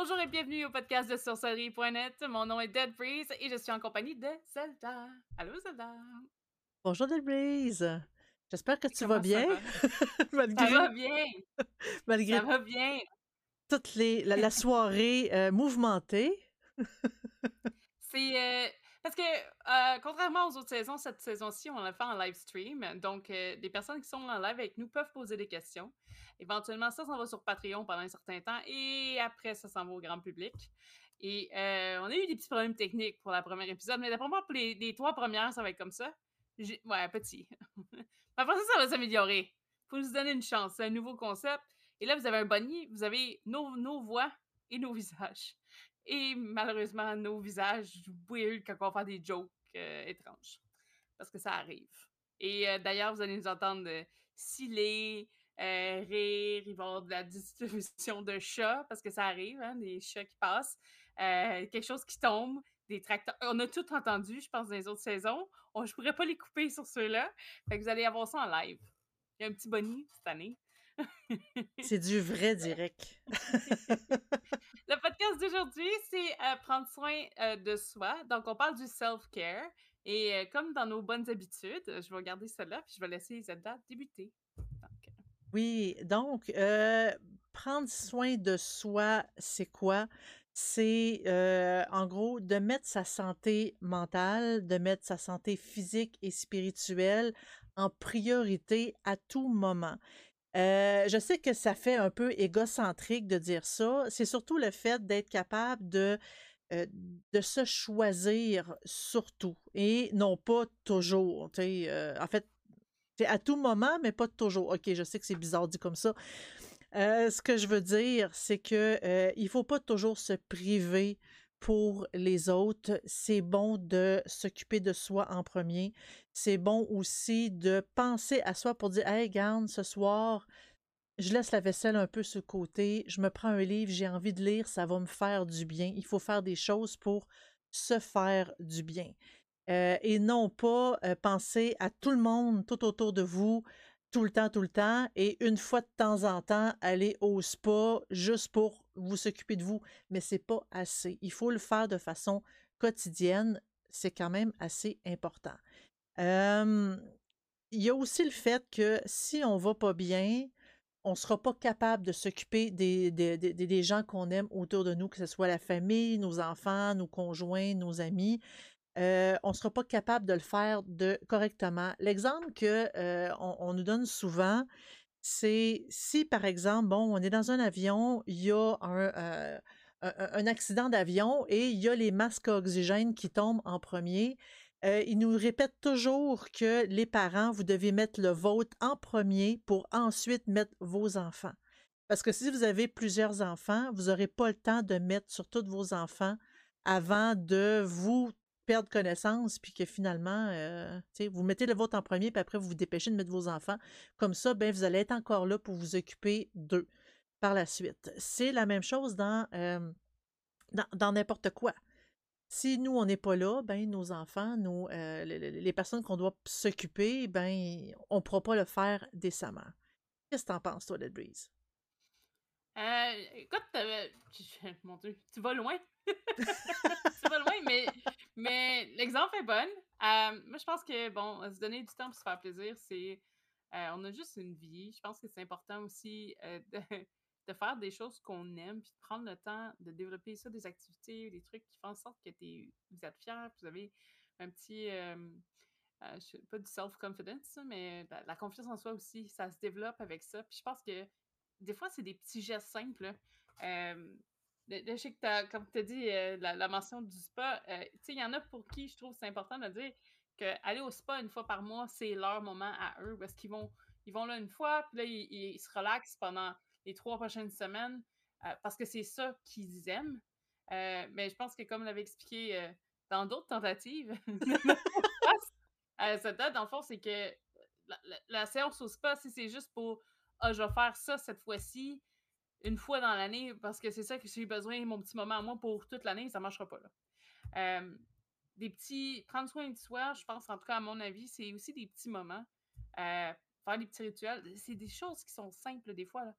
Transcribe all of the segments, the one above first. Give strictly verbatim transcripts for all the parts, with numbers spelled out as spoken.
Bonjour et bienvenue au podcast de sorcellerie point net. Mon nom est Dead Breeze et je suis en compagnie de Zelda. Allô Zelda! Bonjour Delbrise! J'espère que tu vas Comment ça bien, va? Ça va malgré bien! Ça malgré va bien! toutes les la la soirée, heu, mouvementée. C'est, euh, parce que, euh, contrairement aux autres saisons, cette saison-ci, on l'a fait en live stream. Donc, euh, les personnes qui sont en live avec nous peuvent poser des questions. Éventuellement, ça s'en va sur Patreon pendant un certain temps et après, ça s'en va au grand public. Et euh, on a eu des petits problèmes techniques pour la première épisode, mais d'après moi, pour les, les trois premières, ça va être comme ça. J'ai- Ouais, petit. Mais après ça, ça va s'améliorer. Faut se donner une chance. C'est un nouveau concept. Et là, vous avez un bunny, vous avez nos, nos voix et nos visages. Et malheureusement, nos visages weird quand on va faire des jokes euh, étranges. Parce que ça arrive. Et euh, d'ailleurs, vous allez nous entendre euh, sciller, euh, rire, il va y avoir de la distribution de chats, parce que ça arrive, hein, des chats qui passent, euh, quelque chose qui tombe, des tracteurs. On a tout entendu, je pense, dans les autres saisons. On, je pourrais pas les couper sur ceux-là. Fait que vous allez avoir ça en live. Il y a un petit bonnie cette année. C'est du vrai direct. Le podcast d'aujourd'hui, c'est euh, prendre soin euh, de soi. Donc, on parle du self-care. Et euh, comme dans nos bonnes habitudes, je vais regarder cela, puis je vais laisser Zelda débuter. Donc, euh, Oui, donc heu, prendre soin de soi, c'est quoi? C'est, heu, en gros, de mettre sa santé mentale, de mettre sa santé physique et spirituelle en priorité à tout moment. Heu, je sais que ça fait un peu égocentrique de dire ça. C'est surtout le fait d'être capable de, heu, de se choisir surtout et non pas toujours, tu sais, heu, en fait, c'est à tout moment, mais pas toujours. OK, je sais que c'est bizarre dit comme ça. Heu, ce que je veux dire, c'est que, heu, il faut pas toujours se priver pour les autres. C'est bon de s'occuper de soi en premier. C'est bon aussi de penser à soi pour dire: «Hey, regarde, ce soir, je laisse la vaisselle un peu sur le côté, je me prends un livre, j'ai envie de lire, ça va me faire du bien». Il faut faire des choses pour se faire du bien. Heu et non pas, heu, penser à tout le monde tout autour de vous, tout le temps, tout le temps et une fois de temps en temps, aller au spa juste pour vous s'occuper de vous, mais c'est pas assez. Il faut le faire de façon quotidienne, c'est quand même assez important. Hem, il y a aussi le fait que si on va pas bien, on sera pas capable de s'occuper des des des des gens qu'on aime autour de nous, que ce soit la famille, nos enfants, nos conjoints, nos amis. Heu, on sera pas capable de le faire de correctement. L'exemple que, heu, on on nous donne souvent, c'est si, par exemple, bon, on est dans un avion, il y a un, heu, un un un accident d'avion et il y a les masques à oxygène qui tombent en premier. Er ils nous répètent toujours que les parents, vous devez mettre le vôtre en premier pour ensuite mettre vos enfants. Parce que si vous avez plusieurs enfants, vous aurez pas le temps de mettre sur tous vos enfants avant de vous perdre connaissance, puis que finalement, heu, tu sais, vous mettez le vôtre en premier, puis après vous vous dépêchez de mettre vos enfants. Comme ça, ben, vous allez être encore là pour vous occuper d'eux par la suite. C'est la même chose dans, hem, dans dans n'importe quoi. Si nous, on n'est pas là, ben, nos enfants, nos, heu, le le les personnes qu'on doit s'occuper, ben, on pourra pas le faire décemment. Qu'est-ce que tu en penses, toi, Led Breeze? euh, écoute, euh, je- mon Dieu, tu vas loin. Tu vas loin, mais, mais l'exemple est bon. Euh, moi, je pense que, bon, se donner du temps pour se faire plaisir, c'est. Euh, on a juste une vie. Je pense que c'est important aussi euh, de, de faire des choses qu'on aime, puis de prendre le temps de développer ça, des activités, des trucs qui font en sorte que t'es, vous êtes fiers, puis vous avez un petit. Euh, euh, je sais pas du self-confidence, ça, mais la, la confiance en soi aussi, ça se développe avec ça. Puis je pense que des fois, c'est des petits gestes simples, là. Euh, le- le- je sais que t'as, comme tu as dit, euh, la, la mention du spa, euh, tu sais, il y en a pour qui je trouve que c'est important de dire qu'aller au spa une fois par mois, c'est leur moment à eux, parce qu'ils vont, ils vont là une fois, puis là, ils, ils- ils se relaxent pendant les trois prochaines semaines, euh, parce que c'est ça qu'ils aiment. Euh, mais je pense que, comme on l'avait expliqué euh, dans d'autres tentatives, euh, cette date, dans le fond, c'est que la, la- la séance au spa, si c'est juste pour ah, je vais faire ça cette fois-ci, une fois dans l'année, parce que c'est ça que j'ai besoin, mon petit moment à moi pour toute l'année, ça ne marchera pas. Là. Euh, des petits. Prendre soin de soi, je pense, en tout cas, à mon avis, c'est aussi des petits moments. Euh, faire des petits rituels. C'est des choses qui sont simples, des fois. Là.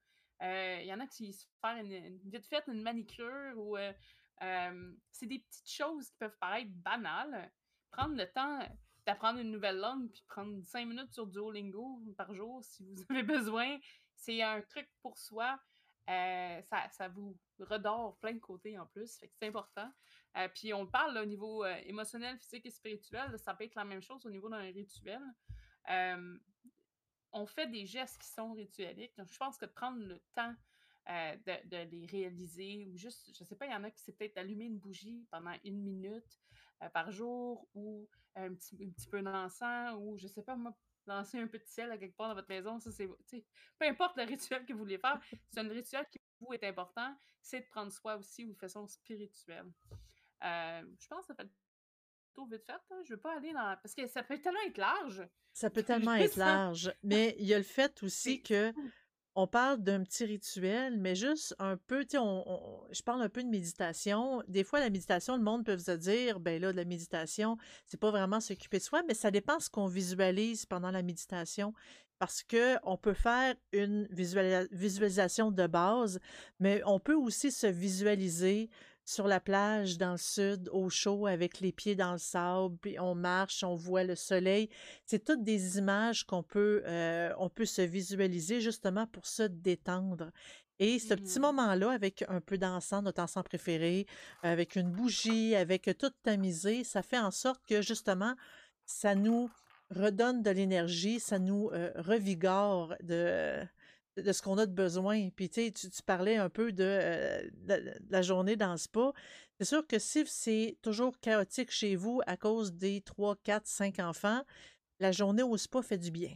Euh, Il y en a qui se font une, une, vite fait une manicure ou euh, euh, c'est des petites choses qui peuvent paraître banales. Prendre le temps d'apprendre une nouvelle langue puis prendre cinq minutes sur Duolingo par jour si vous avez besoin, c'est un truc pour soi. Euh, ça, ça vous redore plein de côtés en plus, fait que c'est important. Euh, puis on parle là, au niveau euh, émotionnel, physique et spirituel, ça peut être la même chose au niveau d'un rituel. Euh, on fait des gestes qui sont ritueliques. Donc, je pense que de prendre le temps euh, de, de, les réaliser, ou juste, je sais pas, il y en a qui c'est peut-être allumer une bougie pendant une minute euh, par jour, ou un petit, un petit peu d'encens, ou je sais pas, moi, lancer un peu de ciel à quelque part dans votre maison. Ça, c'est, peu importe le rituel que vous voulez faire, c'est un rituel qui pour vous est important, c'est de prendre soin aussi de façon spirituelle. Euh, je pense que ça fait le tour vite fait. Hein. Je veux pas aller dans. Parce que ça peut tellement être large. Ça peut tellement être Juste, hein. large, mais il y a le fait aussi C'est que on parle d'un petit rituel, mais juste un peu, tu sais, on, on- je parle un peu de méditation. Des fois, la méditation, le monde peut se dire, ben là, de la méditation, c'est pas vraiment s'occuper de soi, mais ça dépend ce qu'on visualise pendant la méditation. Parce que on peut faire une visualis- visualisation de base, mais on peut aussi se visualiser sur la plage dans le sud, au chaud, avec les pieds dans le sable, puis on marche, on voit le soleil. C'est toutes des images qu'on peut, euh, on peut se visualiser justement pour se détendre. Et ce petit Mhm. moment-là, avec un peu d'encens, notre encens préféré, avec une bougie, avec tout tamisé, ça fait en sorte que justement, ça nous redonne de l'énergie, ça nous euh, revigore de, de ce qu'on a de besoin. Puis tu sais, tu, tu parlais un peu de, euh, de, de la journée dans le spa. C'est sûr que si c'est toujours chaotique chez vous à cause des trois, quatre, cinq enfants, la journée au spa fait du bien.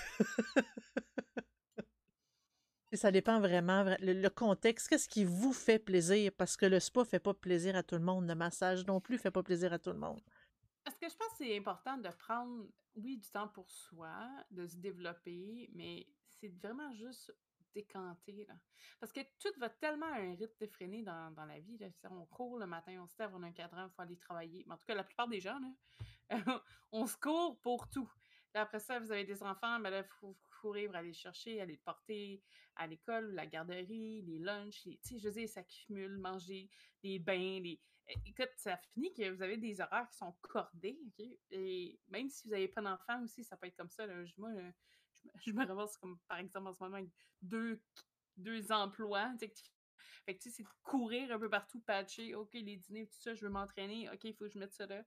Et ça dépend vraiment, vra- le, le contexte, qu'est-ce qui vous fait plaisir? Parce que le spa fait pas plaisir à tout le monde, le massage non plus fait pas plaisir à tout le monde. Parce que je pense que c'est important de prendre, oui, du temps pour soi, de se développer, mais c'est vraiment juste décanter, là. Parce que tout va tellement à un rythme effréné dans, dans la vie, là. On court le matin, on se lève, on a un cadran, il faut aller travailler. Mais en tout cas, la plupart des gens, là, on se court pour tout. Là, après ça, vous avez des enfants, ben là, il faut courir pour aller les chercher, aller les porter à l'école, la garderie, les lunchs, les, tu sais, je veux dire, ça cumule, manger, les bains, les, écoute, ça finit que vous avez des horaires qui sont cordés, OK? Et même si vous n'avez pas d'enfant aussi, ça peut être comme ça. Là. Moi, je, je, me, je me ramasse comme, par exemple, en ce moment, avec deux, deux emplois. Tu sais, fait que, tu sais, c'est de courir un peu partout, patcher. OK, les dîners, tout ça, je veux m'entraîner. OK, il faut que je mette ça là.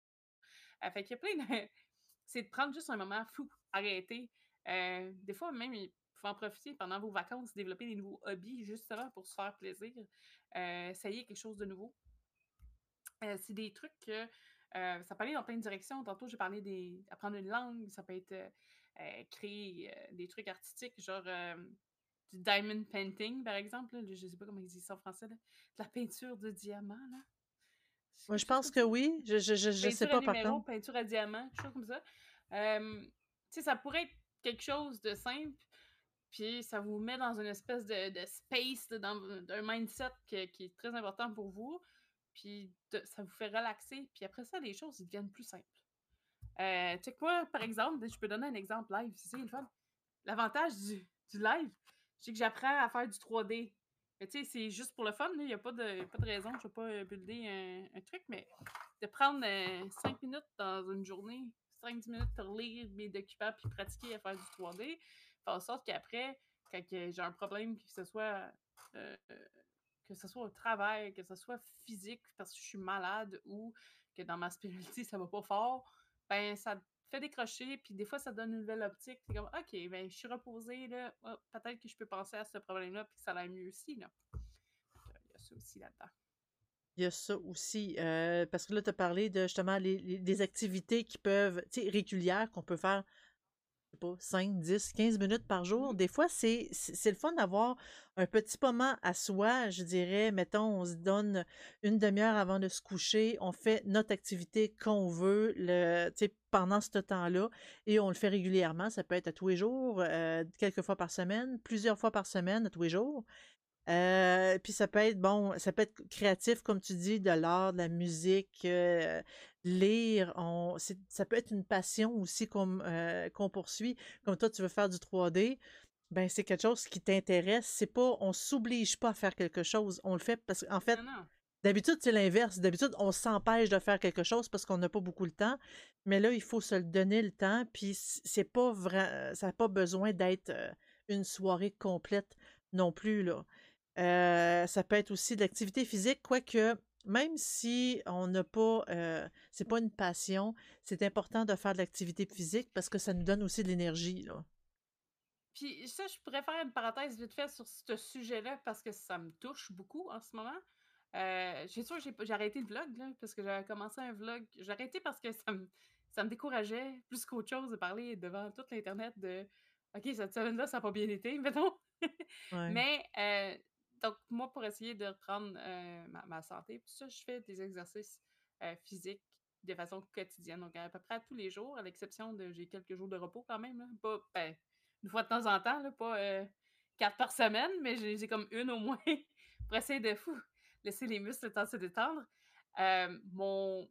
Euh, fait qu'il y a plein de... c'est de prendre juste un moment fou, arrêter. Euh, des fois, même, il faut en profiter pendant vos vacances, développer des nouveaux hobbies, justement, pour se faire plaisir. Euh, essayer quelque chose de nouveau. Euh, c'est des trucs que euh, ça peut aller dans plein de directions. Tantôt, j'ai parlé d'apprendre une langue, ça peut être euh, euh, créer euh, des trucs artistiques, genre euh, du diamond painting, par exemple. Là. Je sais pas comment ils disent ça en français. Là. De la peinture de diamant, là. C'est Moi, je quelque chose pense comme que ça. oui. Je, je, je, je sais Peinture à pas par numéro, contre. peinture à diamant, quelque chose comme ça. Euh, tu sais, ça pourrait être quelque chose de simple, puis ça vous met dans une espèce de, de space, dans un mindset que- qui est très important pour vous, puis de- ça vous fait relaxer, puis après ça, les choses ils deviennent plus simples. Euh, check moi, par exemple, je peux donner un exemple live, c'est ça le fun. L'avantage du, du live, c'est que j'apprends à faire du trois D. Mais tu sais, c'est juste pour le fun, il n'y a pas de, pas de raison, je ne vais pas euh, builder un, un truc, mais de prendre euh, cinq minutes dans une journée, cinq dix minutes pour lire mes documents puis pratiquer à faire du trois D, faire en sorte qu'après, quand j'ai un problème, que ce soit euh, que ce soit au travail, que ce soit physique parce que je suis malade ou que dans ma spiritualité ça va pas fort, ben ça te fait décrocher, puis des fois ça donne une nouvelle optique. C'est comme, ok, ben je suis reposée, là, oh, peut-être que je peux penser à ce problème-là, puis que ça aille mieux aussi, là. Il y a ça aussi là-dedans. Il y a ça aussi. Euh, parce que là, tu as parlé de justement les, les- des activités qui peuvent, tu sais, régulières qu'on peut faire je sais pas, cinq, dix, quinze minutes par jour. Mm. Des fois, c'est c'est c'est le fun d'avoir un petit moment à soi. Je dirais, mettons, on se donne une demi-heure avant de se coucher, on fait notre activité qu'on veut le, tu sais, pendant ce temps-là et on le fait régulièrement. Ça peut être à tous les jours, euh, quelques fois par semaine, plusieurs fois par semaine, à tous les jours. Euh, puis ça peut être bon, ça peut être créatif, comme tu dis, de l'art, de la musique, euh, lire. On, c'est- ça peut être une passion aussi qu'on euh, qu'on poursuit. Comme toi, tu veux faire du trois D. Ben, c'est quelque chose qui t'intéresse. C'est pas, on s'oblige pas à faire quelque chose. On le fait parce qu'en fait, Non, non. d'habitude, c'est l'inverse. D'habitude, on s'empêche de faire quelque chose parce qu'on n'a pas beaucoup le temps. Mais là, il faut se le donner le temps. Puis c- c'est pas vrai, ça n'a pas besoin d'être euh, une soirée complète non plus, là. Euh, ça peut être aussi de l'activité physique, quoique même si on n'a pas, euh, c'est pas une passion, c'est important de faire de l'activité physique parce que ça nous donne aussi de l'énergie, là. Puis ça, je pourrais faire une parenthèse vite fait sur ce sujet-là parce que ça me touche beaucoup en ce moment. Euh, j'ai sûr, j'ai j'ai arrêté le vlog, là, parce que j'avais commencé un vlog. J'ai arrêté parce que ça me, ça me décourageait plus qu'autre chose de parler devant toute l'Internet de OK, cette semaine-là, ça n'a pas bien été, mettons. Ouais. Mais, euh, donc, moi, pour essayer de reprendre euh, ma, ma santé, puis ça, je fais des exercices euh, physiques de façon quotidienne. Donc, à peu près tous les jours, à l'exception de j'ai quelques jours de repos quand même. Là. Pas, ben, une fois de temps en temps, là, pas euh, quatre par semaine, mais j'ai j'ai comme une au moins pour essayer de fou, laisser les muscles le temps de se détendre. Euh, mon,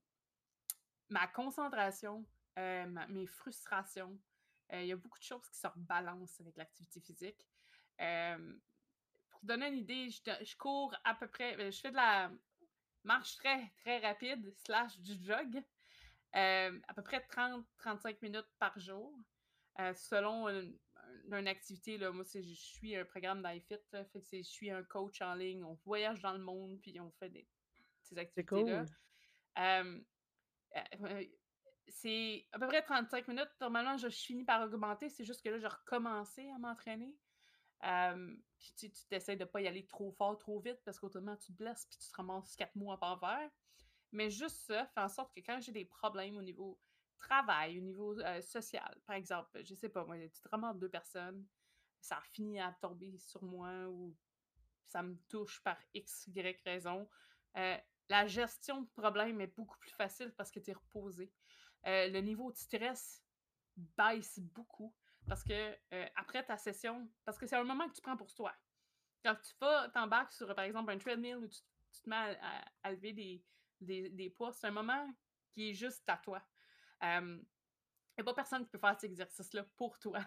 ma concentration, euh, ma- mes frustrations, euh, il y a beaucoup de choses qui se rebalancent avec l'activité physique. Euh, pour te donner une idée, je, te- je cours à peu près, euh, je fais de la marche très, très rapide, slash du jog, euh, à peu près trente à trente-cinq minutes par jour. Euh, selon une, une activité, là, moi, c'est, je suis un programme d'iFit, là, fait que c'est, je suis un coach en ligne, on voyage dans le monde, puis on fait des, ces C'est activités-là. cool. Euh, euh, c'est à peu près trente-cinq minutes. Normalement, je, je finis par augmenter, c'est juste que là, j'ai recommencé à m'entraîner. Euh, puis tu tu t'essaies de pas y aller trop fort, trop vite, parce qu'autrement, tu te blesses, puis tu te ramasses quatre mois à pas faire. Mais juste ça fait en sorte que quand j'ai des problèmes au niveau travail, au niveau euh, social, par exemple, je sais pas, moi, tu te ramasses deux personnes, ça a fini à tomber sur moi ou ça me touche par X, Y raison. Euh, la gestion de problème est beaucoup plus facile parce que tu es reposé. Euh, le niveau de stress baisse beaucoup parce que euh, après ta session, parce que c'est un moment que tu prends pour toi. Quand tu vas, t'embarques sur, par exemple, un treadmill où tu, tu te mets à, à- à lever des, des, des poids, c'est un moment qui est juste à toi. Il n'y a pas personne qui peut faire cet exercice-là pour toi.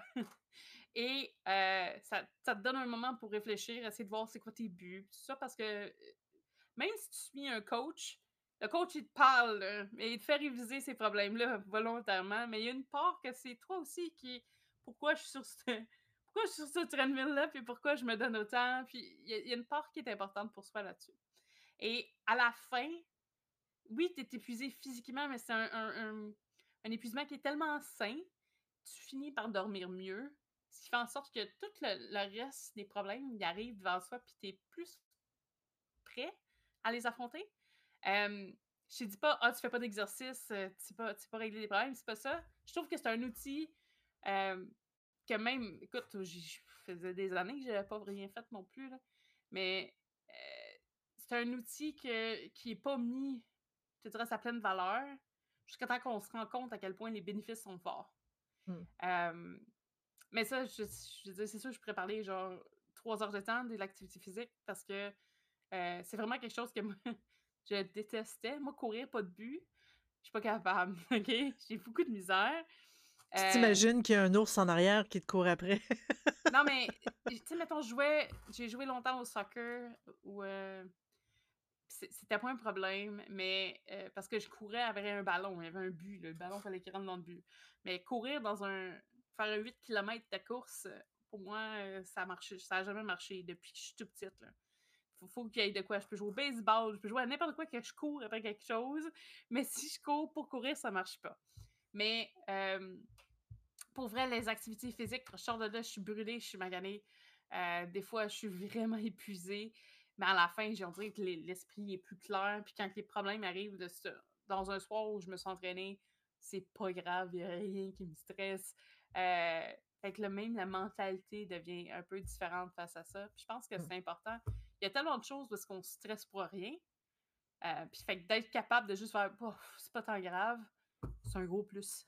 Et euh, ça, ça te donne un moment pour réfléchir, essayer de voir c'est quoi tes buts, tout ça, parce que euh, même si tu suis un coach, le coach, il te parle, là, et il te fait réviser ces problèmes-là volontairement, mais il y a une part que c'est toi aussi qui pourquoi je suis sur ce, pourquoi je suis sur ce treadmill-là, puis pourquoi je me donne autant, puis il y, a, il y a une part qui est importante pour soi là-dessus. Et à la fin, oui, tu es épuisé physiquement, mais c'est un, un, un, un épuisement qui est tellement sain, tu finis par dormir mieux, ce qui fait en sorte que tout le, le reste des problèmes, ils arrivent devant soi, puis tu es plus prêt à les affronter. Euh, je te dis pas, ah, tu fais pas d'exercice, euh, tu sais pas, tu sais pas régler les problèmes, c'est pas ça. Je trouve que c'est un outil euh, que même, écoute, je faisais des années que j'avais pas rien fait non plus, là, mais euh, c'est un outil que, qui est pas mis, je te dirais, à sa pleine valeur jusqu'à temps qu'on se rend compte à quel point les bénéfices sont forts. Hmm. Euh, mais ça, je, je veux dire, c'est sûr, je pourrais parler genre trois heures de temps de l'activité physique parce que euh, c'est vraiment quelque chose que moi, je détestais. Moi, courir, pas de but, je suis pas capable, OK? J'ai beaucoup de misère. Tu Euh, t'imagines qu'il y a un ours en arrière qui te court après? non, mais, tu sais, mettons, je jouais, j'ai joué longtemps au soccer où euh, c'est- c'était pas un problème, mais euh, parce que je courais avec un ballon, il y avait un but, là, le ballon, fallait qu'il rentre dans le but. Mais courir dans un, faire un huit kilomètres de course, euh, pour moi, euh, ça a marché, ça a jamais marché depuis que je suis toute petite, là. Faut, faut qu'il y ait de quoi. Je peux jouer au baseball, je peux jouer à n'importe quoi que je cours après quelque chose, mais si je cours pour courir, ça marche pas. Mais euh, pour vrai, les activités physiques, quand je sors de là, je suis brûlée, je suis maganée. Euh, des fois, je suis vraiment épuisée. Mais à la fin, j'ai envie que l'esprit est plus clair. Puis quand les problèmes arrivent de ça, dans un soir où je me suis entraînée, c'est pas grave, il n'y a rien qui me stresse. Euh, fait que là, même la mentalité devient un peu différente face à ça. Puis je pense que Hmm. c'est important. Il y a tellement de choses parce qu'on stresse pour rien. Euh, puis fait que d'être capable de juste faire, oh, c'est pas tant grave, c'est un gros plus.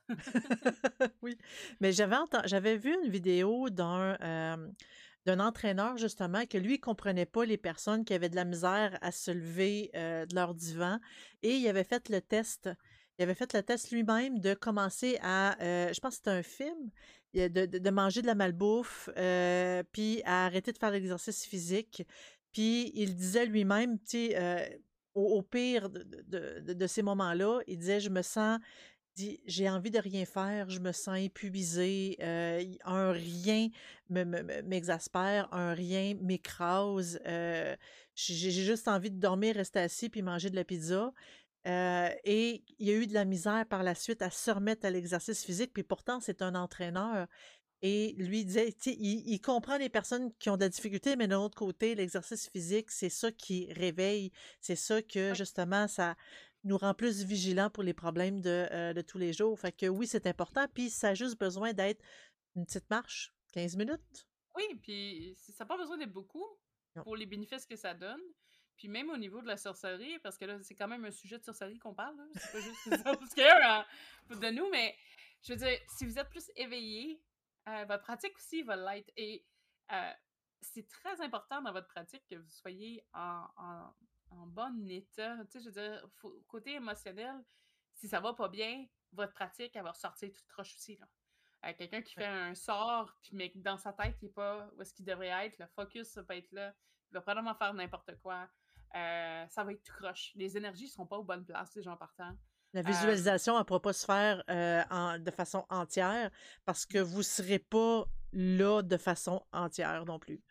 Oui, mais j'avais enten- j'avais vu une vidéo d'un euh, d'un entraîneur justement que lui, il comprenait pas les personnes qui avaient de la misère à se lever euh, de leur divan et il avait fait le test. Il avait fait le test lui-même de commencer à, euh, je pense que c'était un film, il y a de de de manger de la malbouffe, heu, puis à arrêter de faire l'exercice physique. Puis il disait lui-même, tu sais, heu, au au pire de de de de de ces moments-là, il disait: «Je me sens» dit: «J'ai envie de rien faire, je me sens épuisé, heu, y un rien me me me m'exaspère, un rien m'écrase, heu, j'ai j'ai juste envie de dormir, rester assis puis manger de la pizza». Heu et il y a eu de la misère par la suite à se remettre à l'exercice physique, puis pourtant c'est un entraîneur et lui disait, tu sais, il il comprend les personnes qui ont de la difficulté, mais d'un autre côté, l'exercice physique, c'est ça qui réveille, c'est ça que Oui, justement ça nous rend plus vigilants pour les problèmes de, heu, de tous les jours. Fait que oui, c'est important, puis ça a juste besoin d'être une petite marche, quinze minutes. oui, puis c ça a pas besoin d'être beaucoup Non. pour les bénéfices que ça donne. Puis même au niveau de la sorcellerie, parce que là, c'est quand même un sujet de sorcellerie qu'on parle, là, c'est pas juste des obscurs heu, de nous, mais je veux dire, si vous êtes plus éveillé, heu, votre pratique aussi va l'être et heu, c'est très important dans votre pratique que vous soyez en en en bon état. Tu sais, je veux dire, faut côté émotionnel, si ça va pas bien, votre pratique, elle va ressortir toute croche aussi, là. Heu, quelqu'un qui fait Ouais. un sort, puis mais que dans sa tête, il est pas où est-ce qu'il devrait être, le focus va pas être là, il va probablement faire n'importe quoi, heu, ça va être tout croche. Les énergies seront pas aux bonnes places déjà en partant. La Hem, visualisation, elle ne pourra pas se faire, heu, en de façon entière parce que non. vous ne serez pas là de façon entière non plus.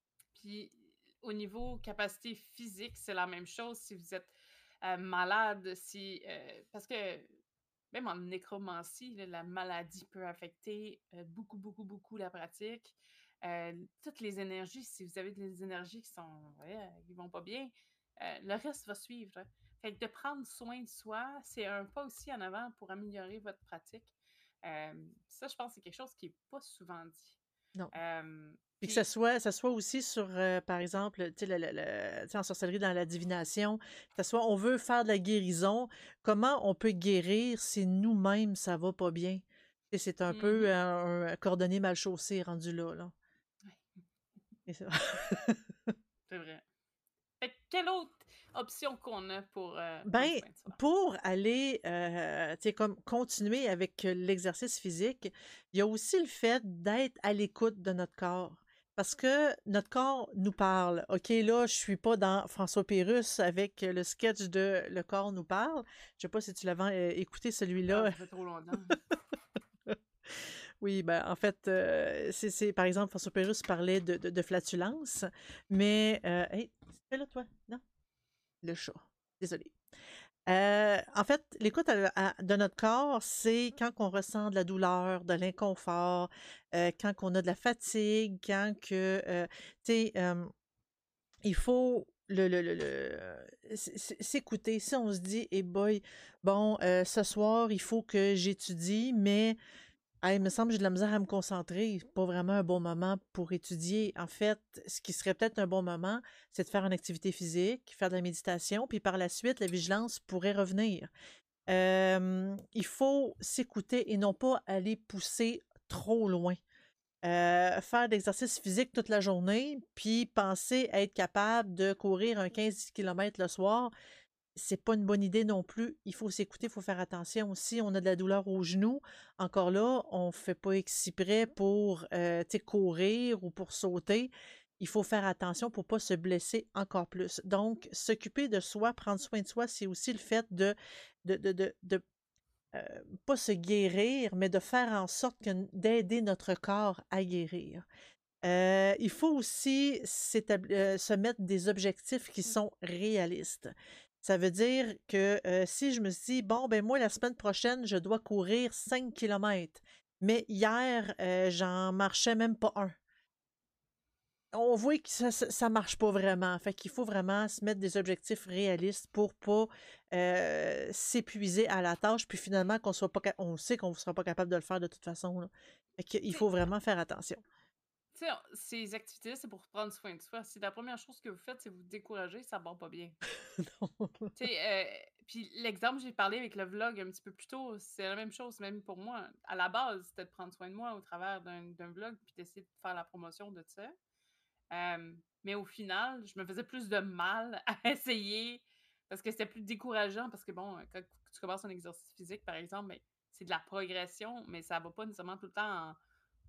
Puis au niveau capacité physique, c'est la même chose si vous êtes, heu, malade, si, heu parce que même en nécromancie, là, la maladie peut affecter, heu, beaucoup, beaucoup, beaucoup la pratique. Heu, toutes les énergies, si vous avez des énergies qui sont ouais, qui vont pas bien, heu, le reste va suivre, hein. Fait que de prendre soin de soi, c'est un pas aussi en avant pour améliorer votre pratique. Hem, ça, je pense que c'est quelque chose qui est pas souvent dit. Non. Hem, Puis que ça puis soit ça soit aussi sur, heu, par exemple, tu sais, le le le tu sais, en sorcellerie, dans la divination, que ça soit on veut faire de la guérison, comment on peut guérir si nous-mêmes ça va pas bien? Tu sais, c'est un peu mmh un un cordonnier mal chaussé rendu là, là. ouais, C'est ça. c'est vrai. Fait que quelle autre option qu'on a pour, heu, prendre Ben, soin de soi? pour aller, heu, tu sais, comme continuer avec, heu, l'exercice physique, il y a aussi le fait d'être à l'écoute de notre corps. Parce que notre corps nous parle. OK, là, je suis pas dans François Pérusse avec, heu, le sketch de «Le corps nous parle». Je sais pas si tu l'avais, heu, écouté Ah, celui-là? ça fait trop longtemps. Oui, ben, en fait, heu, c'est c'est par exemple, François Pérusse parlait de de de flatulence, mais, heu, hey, tu là, toi? Non? Le chat. Désolée. Heu, en fait, l'écoute à à de notre corps, c'est quand on ressent de la douleur, de l'inconfort, heu, quand on a de la fatigue, quand que, heu, tu sais, hem, il faut le le le le s'é s'é s'écouter. Si on se dit: «Eh boy, bon, heu, ce soir, il faut que j'étudie, mais ah, il me semble que j'ai de la misère à me concentrer, pas vraiment un bon moment pour étudier». En fait, ce qui serait peut-être un bon moment, c'est de faire une activité physique, faire de la méditation, puis par la suite, la vigilance pourrait revenir. Hem, il faut s'écouter et non pas aller pousser trop loin. Heu, faire de l'exercice physique toute la journée, puis penser être capable de courir un quinze kilomètres le soir, c'est pas une bonne idée non plus. Il faut s'écouter, il faut faire attention. Si on a de la douleur au genou, encore là, on fait pas exprès pour, heu, tu sais, courir ou pour sauter. Il faut faire attention pour pas se blesser encore plus. Donc, s'occuper de soi, prendre soin de soi, c'est aussi le fait de de de de de, heu, pas se guérir, mais de faire en sorte que d'aider notre corps à guérir. Heu, il faut aussi s'établ heu, se mettre des objectifs qui sont réalistes. Ça veut dire que, heu, si je me suis dit: «Bon, ben, moi, la semaine prochaine, je dois courir cinq kilomètres, mais hier, heu, j'en marchais même pas un». On voit que ça ça ça marche pas vraiment. Fait qu'il faut vraiment se mettre des objectifs réalistes pour pas, heu, s'épuiser à la tâche, puis finalement qu'on soit pas ca on sait qu'on ne sera pas capable de le faire de toute façon, là. Fait qu'il Tu faut sais vraiment faire attention. tu sais, on ces activités-là, c'est pour prendre soin de soi. Si la première chose que vous faites, c'est vous décourager, ça part pas bien. Tu sais, heu, puis l'exemple que j'ai parlé avec le vlog un petit peu plus tôt, c'est la même chose, même pour moi. À la base, c'était de prendre soin de moi au travers d'un d'un vlog, puis d'essayer de faire la promotion de ça. Hem, mais au final, je me faisais plus de mal à essayer parce que c'était plus décourageant parce que bon, quand tu commences un exercice physique, par exemple, ben, c'est de la progression, mais ça va pas nécessairement tout le temps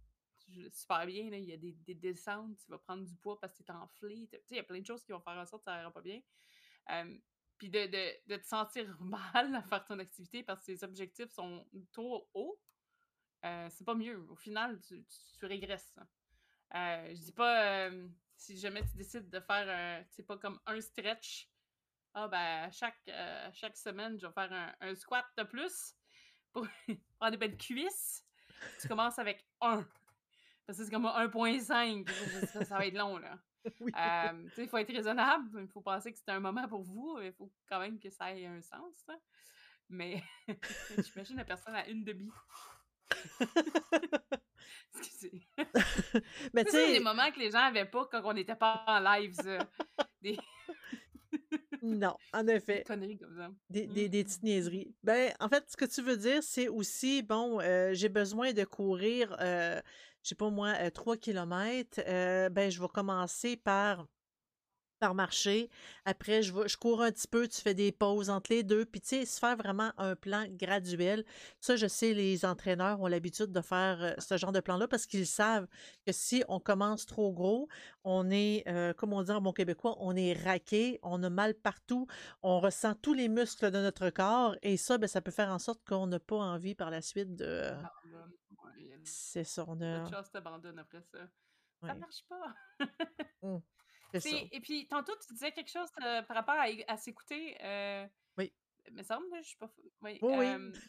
je- super bien, là, il y a des, des descentes, tu vas prendre du poids parce que t'es enflé. Tu sais, il y a plein de choses qui vont faire en sorte que ça ira pas bien. Euh, Puis de, de, de te sentir mal à faire ton activité parce que tes objectifs sont trop hauts, euh, c'est pas mieux. Au final, tu, tu, tu régresses. Euh, je dis pas, euh, si jamais tu décides de faire, un, c'est pas comme un stretch, ah ben, chaque, euh, chaque semaine, je vais faire un, un squat de plus pour avoir des belles cuisses. Tu commences avec un. Parce que c'est comme un virgule cinq. Ça, ça va être long, là. Oui. Euh, tu sais, il faut être raisonnable. Il faut penser que c'est un moment pour vous. Il faut quand même que ça ait un sens, ça. Mais j'imagine la personne à une demi. Excusez. Mais Ça, tu c'est des sais, moments que les gens n'avaient pas quand on n'était pas en live, ça. Des, non, en des effet. conneries comme ça. Des, Mm. des, des petites niaiseries. Ben, en fait, ce que tu veux dire, c'est aussi, bon, euh, j'ai besoin de courir, euh, je sais pas moi, euh, trois kilomètres. Euh, ben, je vais commencer par par marcher. Après, je, vais, je cours un petit peu, tu fais des pauses entre les deux. Puis, tu sais, se faire vraiment un plan graduel. Ça, je sais, les entraîneurs ont l'habitude de faire euh, ce genre de plan-là parce qu'ils savent que si on commence trop gros, on est, euh, comme on dit en bon québécois, on est raqué, on a mal partout, on ressent tous les muscles de notre corps. Et ça, ben, ça peut faire en sorte qu'on n'a pas envie par la suite de. T'abandonnes. Ouais, il y a C'est ça, on votre a. chance t'abandonne après ça. Ça Ouais. marche pas. Hum, c'est ça. C'est, et puis, tantôt, tu disais quelque chose euh, par rapport à, à s'écouter. Euh, Oui. il me semble, là, je suis pas. fou- Oui. Oui, oui. euh,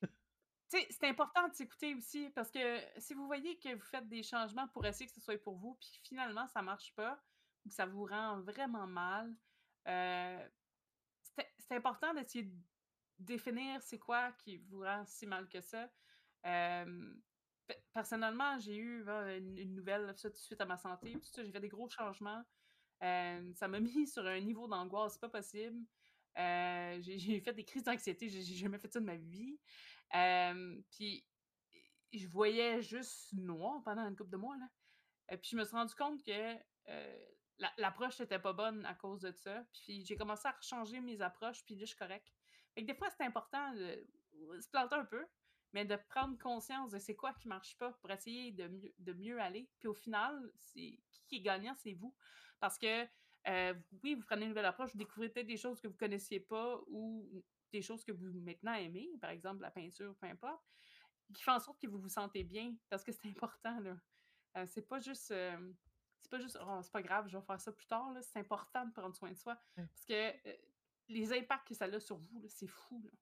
tu sais, c'est important de s'écouter aussi parce que si vous voyez que vous faites des changements pour essayer que ce soit pour vous, puis finalement ça marche pas, ou que ça vous rend vraiment mal, euh, c'est c'est important d'essayer de définir c'est quoi qui vous rend si mal que ça. Euh, pe- Personnellement, j'ai eu euh, une, une nouvelle, ça tout de suite à ma santé, tout ça, j'ai fait des gros changements. Euh, ça m'a mis sur un niveau d'angoisse pas possible. Euh, j'ai j'ai fait des crises d'anxiété, j'ai j'ai jamais fait ça de ma vie. Euh, puis je voyais juste noir pendant une couple de mois, là. Et puis je me suis rendu compte que euh, la- l'approche n'était pas bonne à cause de ça. Puis j'ai commencé à changer mes approches, puis là, je suis correcte. Fait que des fois, c'est important de se planter un peu, mais de prendre conscience de c'est quoi qui marche pas pour essayer de mieux, de mieux aller. Puis au final, c'est qui qui est gagnant, c'est vous. Parce que euh, oui, vous prenez une nouvelle approche, vous découvrez peut-être des choses que vous connaissiez pas ou des choses que vous maintenant aimez, par exemple la peinture, peu importe, qui fait en sorte que vous vous sentez bien, parce que c'est important, là. Euh, c'est pas juste... euh, c'est pas juste, oh, c'est pas grave, je vais faire ça plus tard, là. C'est important de prendre soin de soi, Oui. parce que euh, les impacts que ça a sur vous, là, c'est fou, là.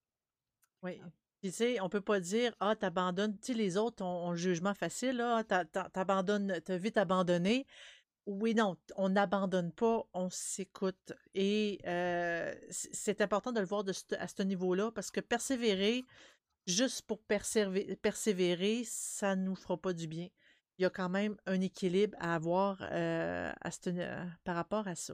Oui. Ah. Puis, tu sais, on peut pas dire, ah, t'abandonnes. Tu sais, les autres ont, ont le jugement facile, là. Ah, t'a- t'a- t'abandonnes, t'as vite abandonné. Oui, non, on n'abandonne pas, on s'écoute. Et euh, c- c'est important de le voir de ce- à ce niveau-là parce que persévérer, juste pour persévérer, persévérer, ça ne nous fera pas du bien. Il y a quand même un équilibre à avoir euh, à ce- euh, par rapport à ça.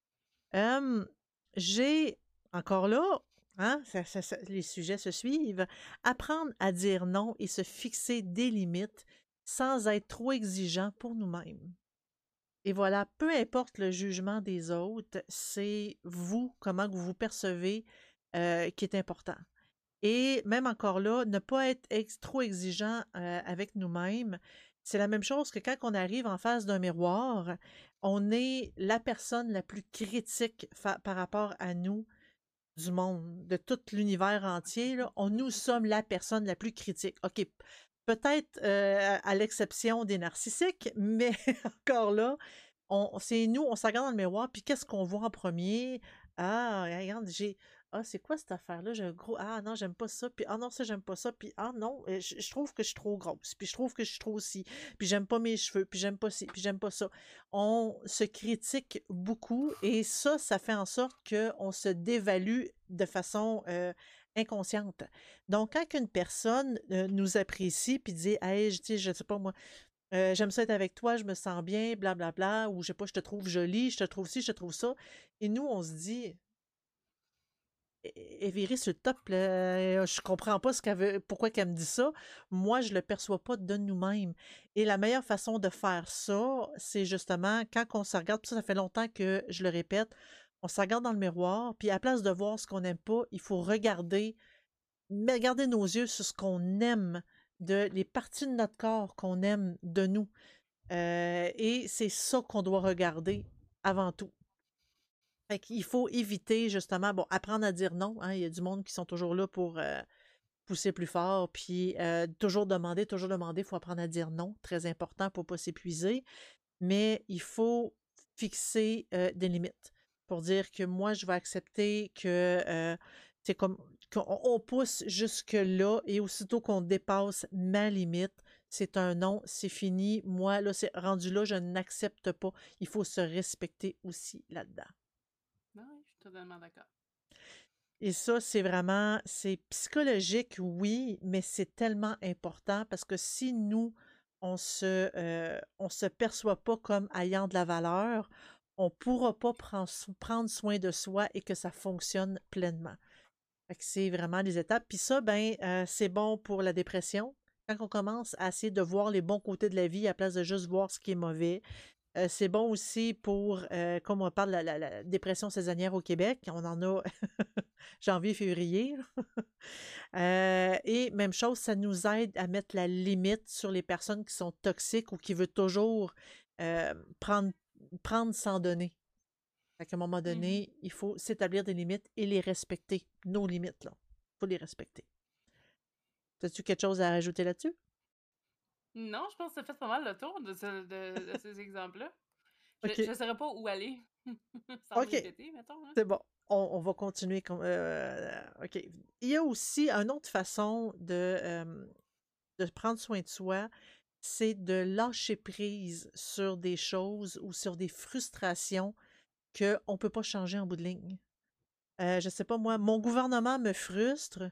Hum, j'ai encore là, hein, ça- ça- ça- les sujets se suivent. Apprendre à dire non et se fixer des limites sans être trop exigeant pour nous-mêmes. Et voilà, peu importe le jugement des autres, c'est vous, comment vous vous percevez, euh, qui est important. Et même encore là, ne pas être ex- trop exigeant euh, avec nous-mêmes, c'est la même chose que quand on arrive en face d'un miroir, on est la personne la plus critique fa- par rapport à nous du monde, de tout l'univers entier. Là. On, nous sommes la personne la plus critique. OK, peut-être euh, à l'exception des narcissiques, mais encore là, on, c'est nous, on se regarde dans le miroir, puis qu'est-ce qu'on voit en premier? Ah, regarde, j'ai. Ah, c'est quoi cette affaire-là? J'ai un gros. Ah non, j'aime pas ça. Puis ah non, ça, j'aime pas ça. Puis ah non, euh, je, je trouve que je suis trop grosse. Puis je trouve que je suis trop ci. Puis j'aime pas mes cheveux. Puis j'aime pas ci. Puis j'aime pas ça. On se critique beaucoup et ça, ça fait en sorte qu'on se dévalue de façon euh, inconsciente. Donc, quand une personne euh, nous apprécie puis dit, hey, je dis, je sais pas moi, euh, j'aime ça être avec toi, je me sens bien, blablabla, ou je sais pas, je te trouve jolie, je te trouve ci, je te trouve ça. Et nous, on se dit, et virer sur le top, là, je comprends pas ce qu'elle veut, pourquoi qu'elle me dit ça. Moi, je le perçois pas de nous-mêmes. Et la meilleure façon de faire ça, c'est justement quand on se regarde, puis ça, ça fait longtemps que je le répète, on se regarde dans le miroir, puis à place de voir ce qu'on n'aime pas, il faut regarder, mais garder nos yeux sur ce qu'on aime de les parties de notre corps qu'on aime de nous. Euh, et c'est ça qu'on doit regarder avant tout. Fait qu'il faut éviter justement, bon, apprendre à dire non. Hein, il y a du monde qui sont toujours là pour euh, pousser plus fort, puis euh, toujours demander, toujours demander. Il faut apprendre à dire non, très important pour ne pas s'épuiser. Mais il faut fixer euh, des limites pour dire que moi, je vais accepter que euh, c'est comme qu'on on pousse jusque-là et aussitôt qu'on dépasse ma limite, c'est un non, c'est fini. Moi, là, c'est rendu là, je n'accepte pas. Il faut se respecter aussi là-dedans. Oui, je suis totalement d'accord. Et ça, c'est vraiment, c'est psychologique, oui, mais c'est tellement important parce que si nous, on se, euh, on se perçoit pas comme ayant de la valeur, on pourra pas prendre, prendre soin de soi et que ça fonctionne pleinement. Fait que c'est vraiment des étapes. Puis ça, ben, euh, c'est bon pour la dépression. Quand on commence à essayer de voir les bons côtés de la vie à la place de juste voir ce qui est mauvais, euh, c'est bon aussi pour, euh, comme on parle de la, la- la dépression saisonnière au Québec, on en a janvier, février. Euh, et même chose, ça nous aide à mettre la limite sur les personnes qui sont toxiques ou qui veulent toujours euh, prendre, prendre sans donner. Fait qu'à un moment Mhm. donné, il faut s'établir des limites et les respecter. Nos limites, là. Il faut les respecter. As-tu quelque chose à rajouter là-dessus? Non, je pense que ça fait pas mal le tour de, ce- de, de ces exemples-là. Je OK. ne saurais pas où aller sans me OK. répéter, mettons. Hein. C'est bon. On, on va continuer comme. euh, OK. Il y a aussi une autre façon de, euh, de prendre soin de soi, c'est de lâcher prise sur des choses ou sur des frustrations qu'on ne peut pas changer en bout de ligne. Euh, je ne sais pas, moi, mon gouvernement me frustre.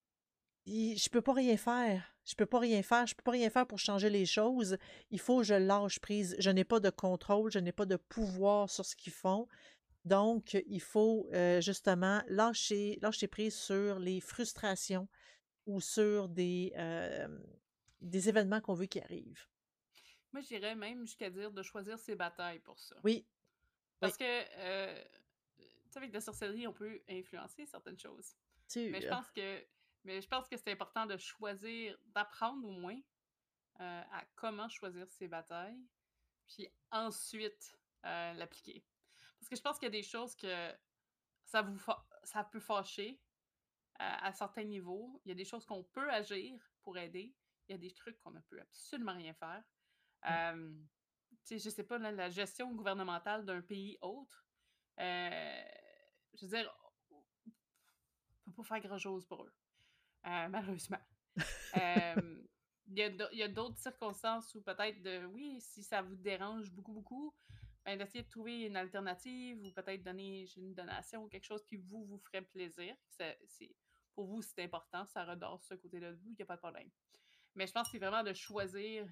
Il- je ne peux pas rien faire. Je ne peux pas rien faire. Je ne peux pas rien faire pour changer les choses. Il faut que je lâche prise. Je n'ai pas de contrôle. Je n'ai pas de pouvoir sur ce qu'ils font. Donc, il faut euh, justement lâcher, lâcher prise sur les frustrations ou sur des, euh, des événements qu'on veut qui arrivent. Moi, j'irais même jusqu'à dire de choisir ses batailles pour ça. Oui, oui, Parce que, euh, tu sais, avec la sorcellerie, on peut influencer certaines choses. Mais je sûr. pense que, mais je pense que c'est important de choisir, d'apprendre au moins euh, à comment choisir ses batailles, puis ensuite euh, l'appliquer. Parce que je pense qu'il y a des choses que ça vous fa- ça peut fâcher à, à certains niveaux. Il y a des choses qu'on peut agir pour aider. Il y a des trucs qu'on ne peut absolument rien faire. Mm. Euh, tu sais, je sais pas, là, la gestion gouvernementale d'un pays autre, euh, je veux dire, on peut pas faire grand-chose pour eux, euh, malheureusement. Euh, Il y a d- il y a d'autres circonstances où peut-être, de, oui, si ça vous dérange beaucoup, beaucoup, ben, d'essayer de trouver une alternative ou peut-être donner une donation ou quelque chose qui vous, vous ferait plaisir. Ça- c'est- pour vous, c'est important, ça redore ce côté-là de vous, il n'y a pas de problème. Mais je pense que c'est vraiment de choisir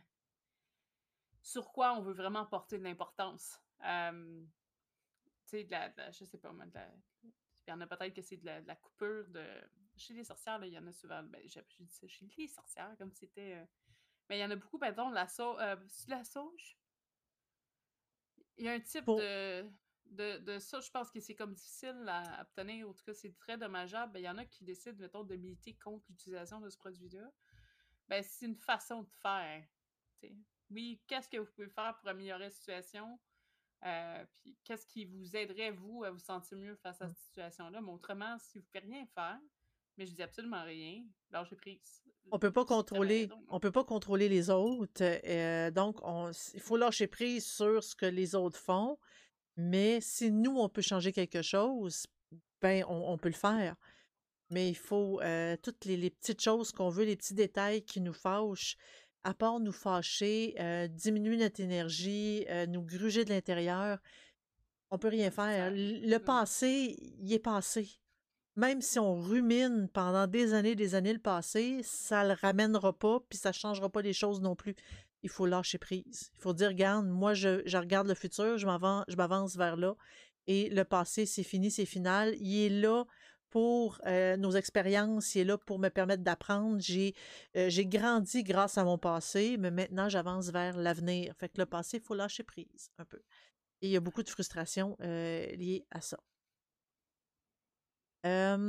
sur quoi on veut vraiment porter de l'importance. Euh, tu sais, de la, de la- je sais pas, moi, de la- il y en a peut-être que c'est de la, de la coupure de. Chez les sorcières, là, il y en a souvent. Ben, j'ai j'ai dit ça chez les sorcières, comme si c'était. euh, Mais il y en a beaucoup, par exemple, la, sau euh, c'est la sauge. Il y a un type Pour, de, de, de ça, je pense que c'est comme difficile à obtenir, en tout cas, c'est très dommageable. Ben, il y en a qui décident, mettons, de militer contre l'utilisation de ce produit-là. Ben, c'est une façon de faire. T'sais. Oui, qu'est-ce que vous pouvez faire pour améliorer la situation? Euh, puis qu'est-ce qui vous aiderait, vous, à vous sentir mieux face à cette situation-là? Mais autrement, si vous ne pouvez rien faire, mais je dis absolument rien, lâchez prise. on peut pas Vous avez contrôler, raison. on peut pas contrôler les autres. Euh, donc, on, il faut lâcher prise sur ce que les autres font. Mais si nous, on peut changer quelque chose, ben, on, on peut le faire. Mais il faut euh, toutes les, les petites choses qu'on veut, les petits détails qui nous fâchent, à part nous fâcher, euh, diminuer notre énergie, euh, nous gruger de l'intérieur, on peut rien faire. Ça, L- Le non, non. passé, il est passé. Même si on rumine pendant des années, des années le passé, ça le ramènera pas, puis ça changera pas les choses non plus. Il faut lâcher prise. Il faut dire, regarde, moi, je, je regarde le futur, je m'avance, je m'avance vers là, et le passé, c'est fini, c'est final. Il est là pour euh, nos expériences, il est là pour me permettre d'apprendre. J'ai euh, j'ai grandi grâce à mon passé, mais maintenant, j'avance vers l'avenir. Fait que le passé, il faut lâcher prise un peu. Et il y a beaucoup de frustration euh, liée à ça. Euh,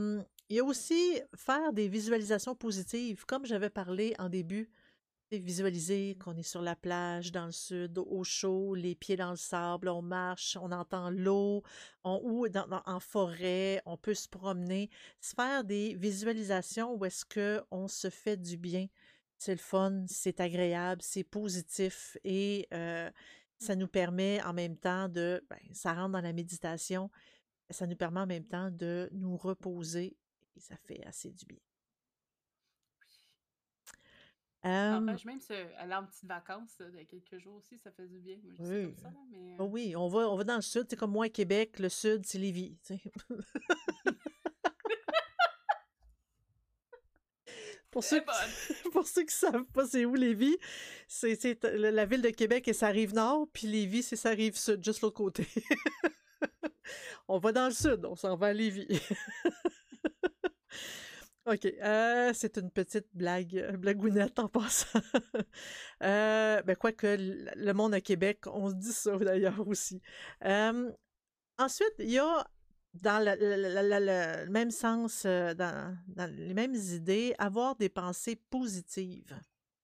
il y a aussi faire des visualisations positives, comme j'avais parlé en début. Tu sais, visualiser qu'on est sur la plage, dans le sud, au chaud, les pieds dans le sable, on marche, on entend l'eau, on, ou dans- dans- en forêt, on peut se promener. Se faire des visualisations où est-ce qu'on se fait du bien. C'est le fun, c'est agréable, c'est positif et euh, ça nous permet en même temps de, ben, ça rentre dans la méditation, ça nous permet en même temps de nous reposer et ça fait assez du bien. Euh, N'empêche, même se, aller en petites vacances là, de quelques jours aussi, ça fait du bien. Moi, je dis ça oui. comme ça, là, mais... Oh oui, on va, on va dans le sud, c'est comme moi, Québec, le sud, c'est Lévis. Tu sais. euh, Pour ceux C'est qui, bonne! pour ceux qui savent pas c'est où Lévis, c'est, c'est la la ville de Québec et sa rive nord, puis Lévis, c'est sa rive sud, juste l'autre côté. On va dans le sud, on s'en va à Lévis. OK, euh, c'est une petite blague, euh, blagounette en passant. euh, ben, quoique le le monde à Québec, on se dit ça d'ailleurs aussi. Euh, Ensuite, il y a dans le, le- le- le- le- le même sens, euh, dans, dans les mêmes idées, avoir des pensées positives.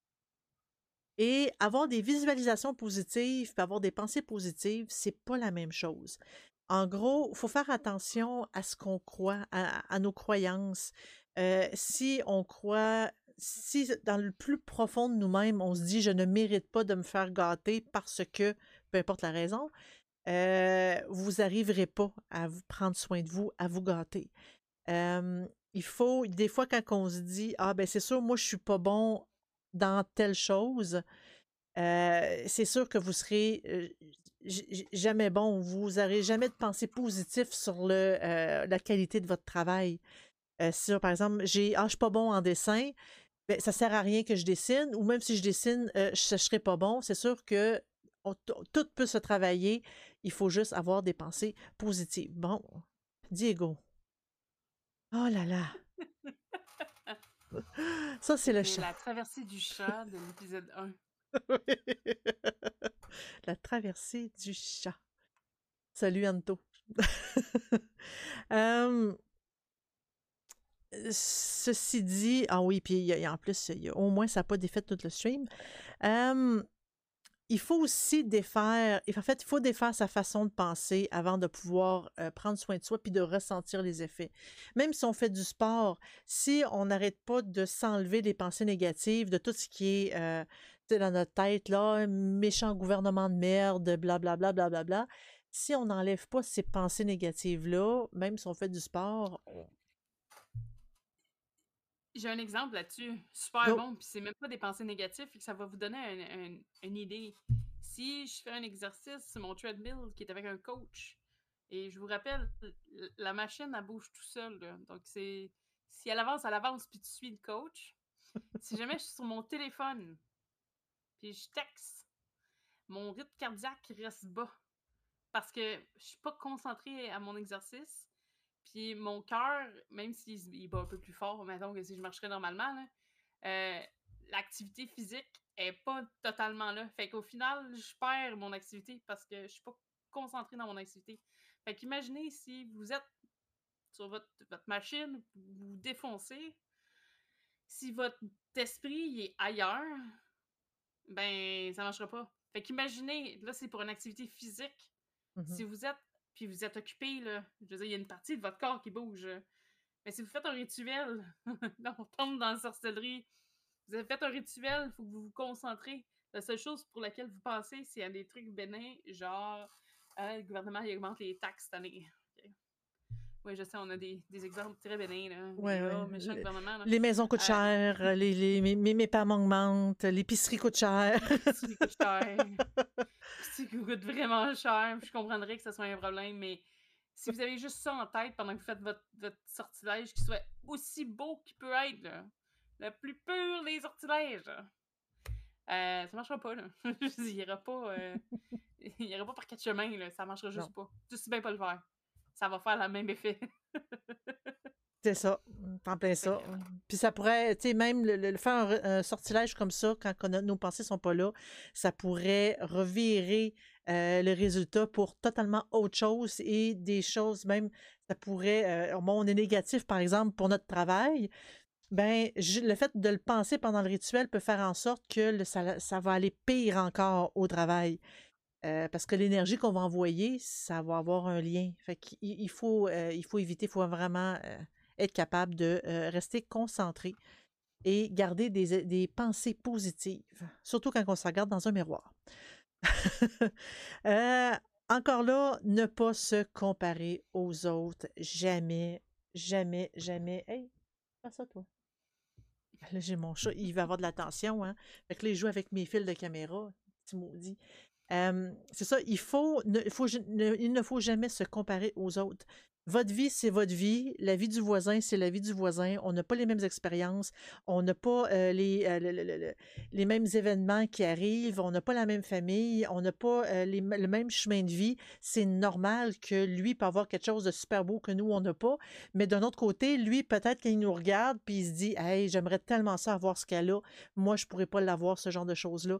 Et avoir des visualisations positives, puis avoir des pensées positives, c'est pas la même chose. En gros, il faut faire attention à ce qu'on croit, à, à nos croyances. Euh, si on croit, si dans le plus profond de nous-mêmes, on se dit je ne mérite pas de me faire gâter parce que, peu importe la raison, euh, vous n'arriverez pas à vous prendre soin de vous, à vous gâter. Euh, il faut, des fois, quand on se dit ah ben c'est sûr, moi je suis pas bon dans telle chose, euh, c'est sûr que vous serez euh, j- j- jamais bon, vous n'aurez jamais de pensée positive sur le, euh, la qualité de votre travail. Euh, si, par exemple, j'ai ah, je suis pas bon en dessin, ben, ça sert à rien que je dessine, ou même si je dessine, euh, je ne serai pas bon. C'est sûr que on- t- tout peut se travailler. Il faut juste avoir des pensées positives. Bon, Diego. Oh là là. Ça, c'est le C'était chat. la traversée du chat de l'épisode un. La traversée du chat. Salut, Anto. Euh, ceci dit, ah oui, puis il y a- en plus, il y a- au moins, ça n'a pas défait tout le stream. Euh, il faut aussi défaire, en fait, il faut défaire sa façon de penser avant de pouvoir euh, prendre soin de soi puis de ressentir les effets. Même si on fait du sport, si on n'arrête pas de s'enlever des pensées négatives, de tout ce qui est euh, tu sais, dans notre tête, là, méchant gouvernement de merde, blablabla, blablabla, si on n'enlève pas ces pensées négatives-là, même si on fait du sport, on... J'ai un exemple là-dessus, super Go! bon, puis c'est même pas des pensées négatives, fait que ça va vous donner un- un- une idée. Si je fais un exercice sur mon treadmill qui est avec un coach, et je vous rappelle, l- la machine, elle bouge tout seul, là. Donc c'est... Si elle avance, elle avance, puis tu suis le coach. Si jamais je suis sur mon téléphone, puis je texte, mon rythme cardiaque reste bas, parce que je suis pas concentrée à mon exercice, puis mon cœur, même s'il il bat un peu plus fort, mettons que si je marcherais normalement, là, euh, l'activité physique est pas totalement là. Fait qu'au final, je perds mon activité parce que je suis pas concentrée dans mon activité. Fait qu'imaginez si vous êtes sur votre, votre machine, vous vous défoncez, si votre esprit il est ailleurs, ben ça marchera pas. Fait qu'imaginez, là c'est pour une activité physique, si Mhm. vous êtes, puis vous êtes occupé, là, je veux dire, il y a une partie de votre corps qui bouge. Mais si vous faites un rituel, là, on tombe dans la sorcellerie. Vous avez fait un rituel, il faut que vous vous concentrez. La seule chose pour laquelle vous pensez, c'est à des trucs bénins, genre euh, le gouvernement il augmente les taxes cette année. Ok. Oui, je sais, on a des, des exemples très bénins, là. Ouais, Mais ouais. oh, méchant Le- gouvernement, là. Les maisons coûtent Euh, cher, les, les, mes, mes mes paiements augmentent, l'épicerie coûte cher. L'épicerie coûte cher. L'épicerie coûte vraiment cher. Je comprendrais que ce soit un problème, mais si vous avez juste ça en tête pendant que vous faites votre, votre sortilège qui soit aussi beau qu'il peut être, là, le plus pur des sortilèges, là, euh, ça marchera pas, là. Il y aura pas, euh, il y aura pas par quatre chemins, là. Ça marchera Non. juste pas. Tout aussi bien pas le faire. Ça va faire le même effet. C'est ça, mmh, en plein Fait ça. que, ouais. Mmh. Puis ça pourrait, tu sais, même le, le- le faire un, re- un sortilège comme ça, quand on a- nos pensées sont pas là, ça pourrait revirer euh, le résultat pour totalement autre chose et des choses, même, ça pourrait, euh, bon, on est négatif, par exemple, pour notre travail, ben, ju- le fait de le penser pendant le rituel peut faire en sorte que le- ça, ça va aller pire encore au travail. Euh, parce que l'énergie qu'on va envoyer, ça va avoir un lien. Fait qu'il il faut, euh, il faut éviter, il faut vraiment euh, être capable de euh, rester concentré et garder des, des pensées positives, surtout quand on se regarde dans un miroir. Euh, encore là, ne pas se comparer aux autres. Jamais, jamais, jamais. Hey, fais ça, toi. Là, j'ai mon chat, il va avoir de l'attention, hein. Fait que là, il joue avec mes fils de caméra, petit maudit. Euh, c'est ça, il faut, ne, il faut, ne- il ne faut jamais se comparer aux autres. Votre vie, c'est votre vie. La vie du voisin, c'est la vie du voisin. On n'a pas les mêmes expériences. On n'a pas euh, les, euh, le- le- le- le- les mêmes événements qui arrivent. On n'a pas la même famille. On n'a pas euh, les m- le même chemin de vie. C'est normal que lui peut avoir quelque chose de super beau que nous, on n'a pas. Mais d'un autre côté, lui, peut-être qu'il nous regarde puis il se dit, hey, j'aimerais tellement ça avoir ce qu'elle a. Moi, je pourrais pas l'avoir, ce genre de choses-là.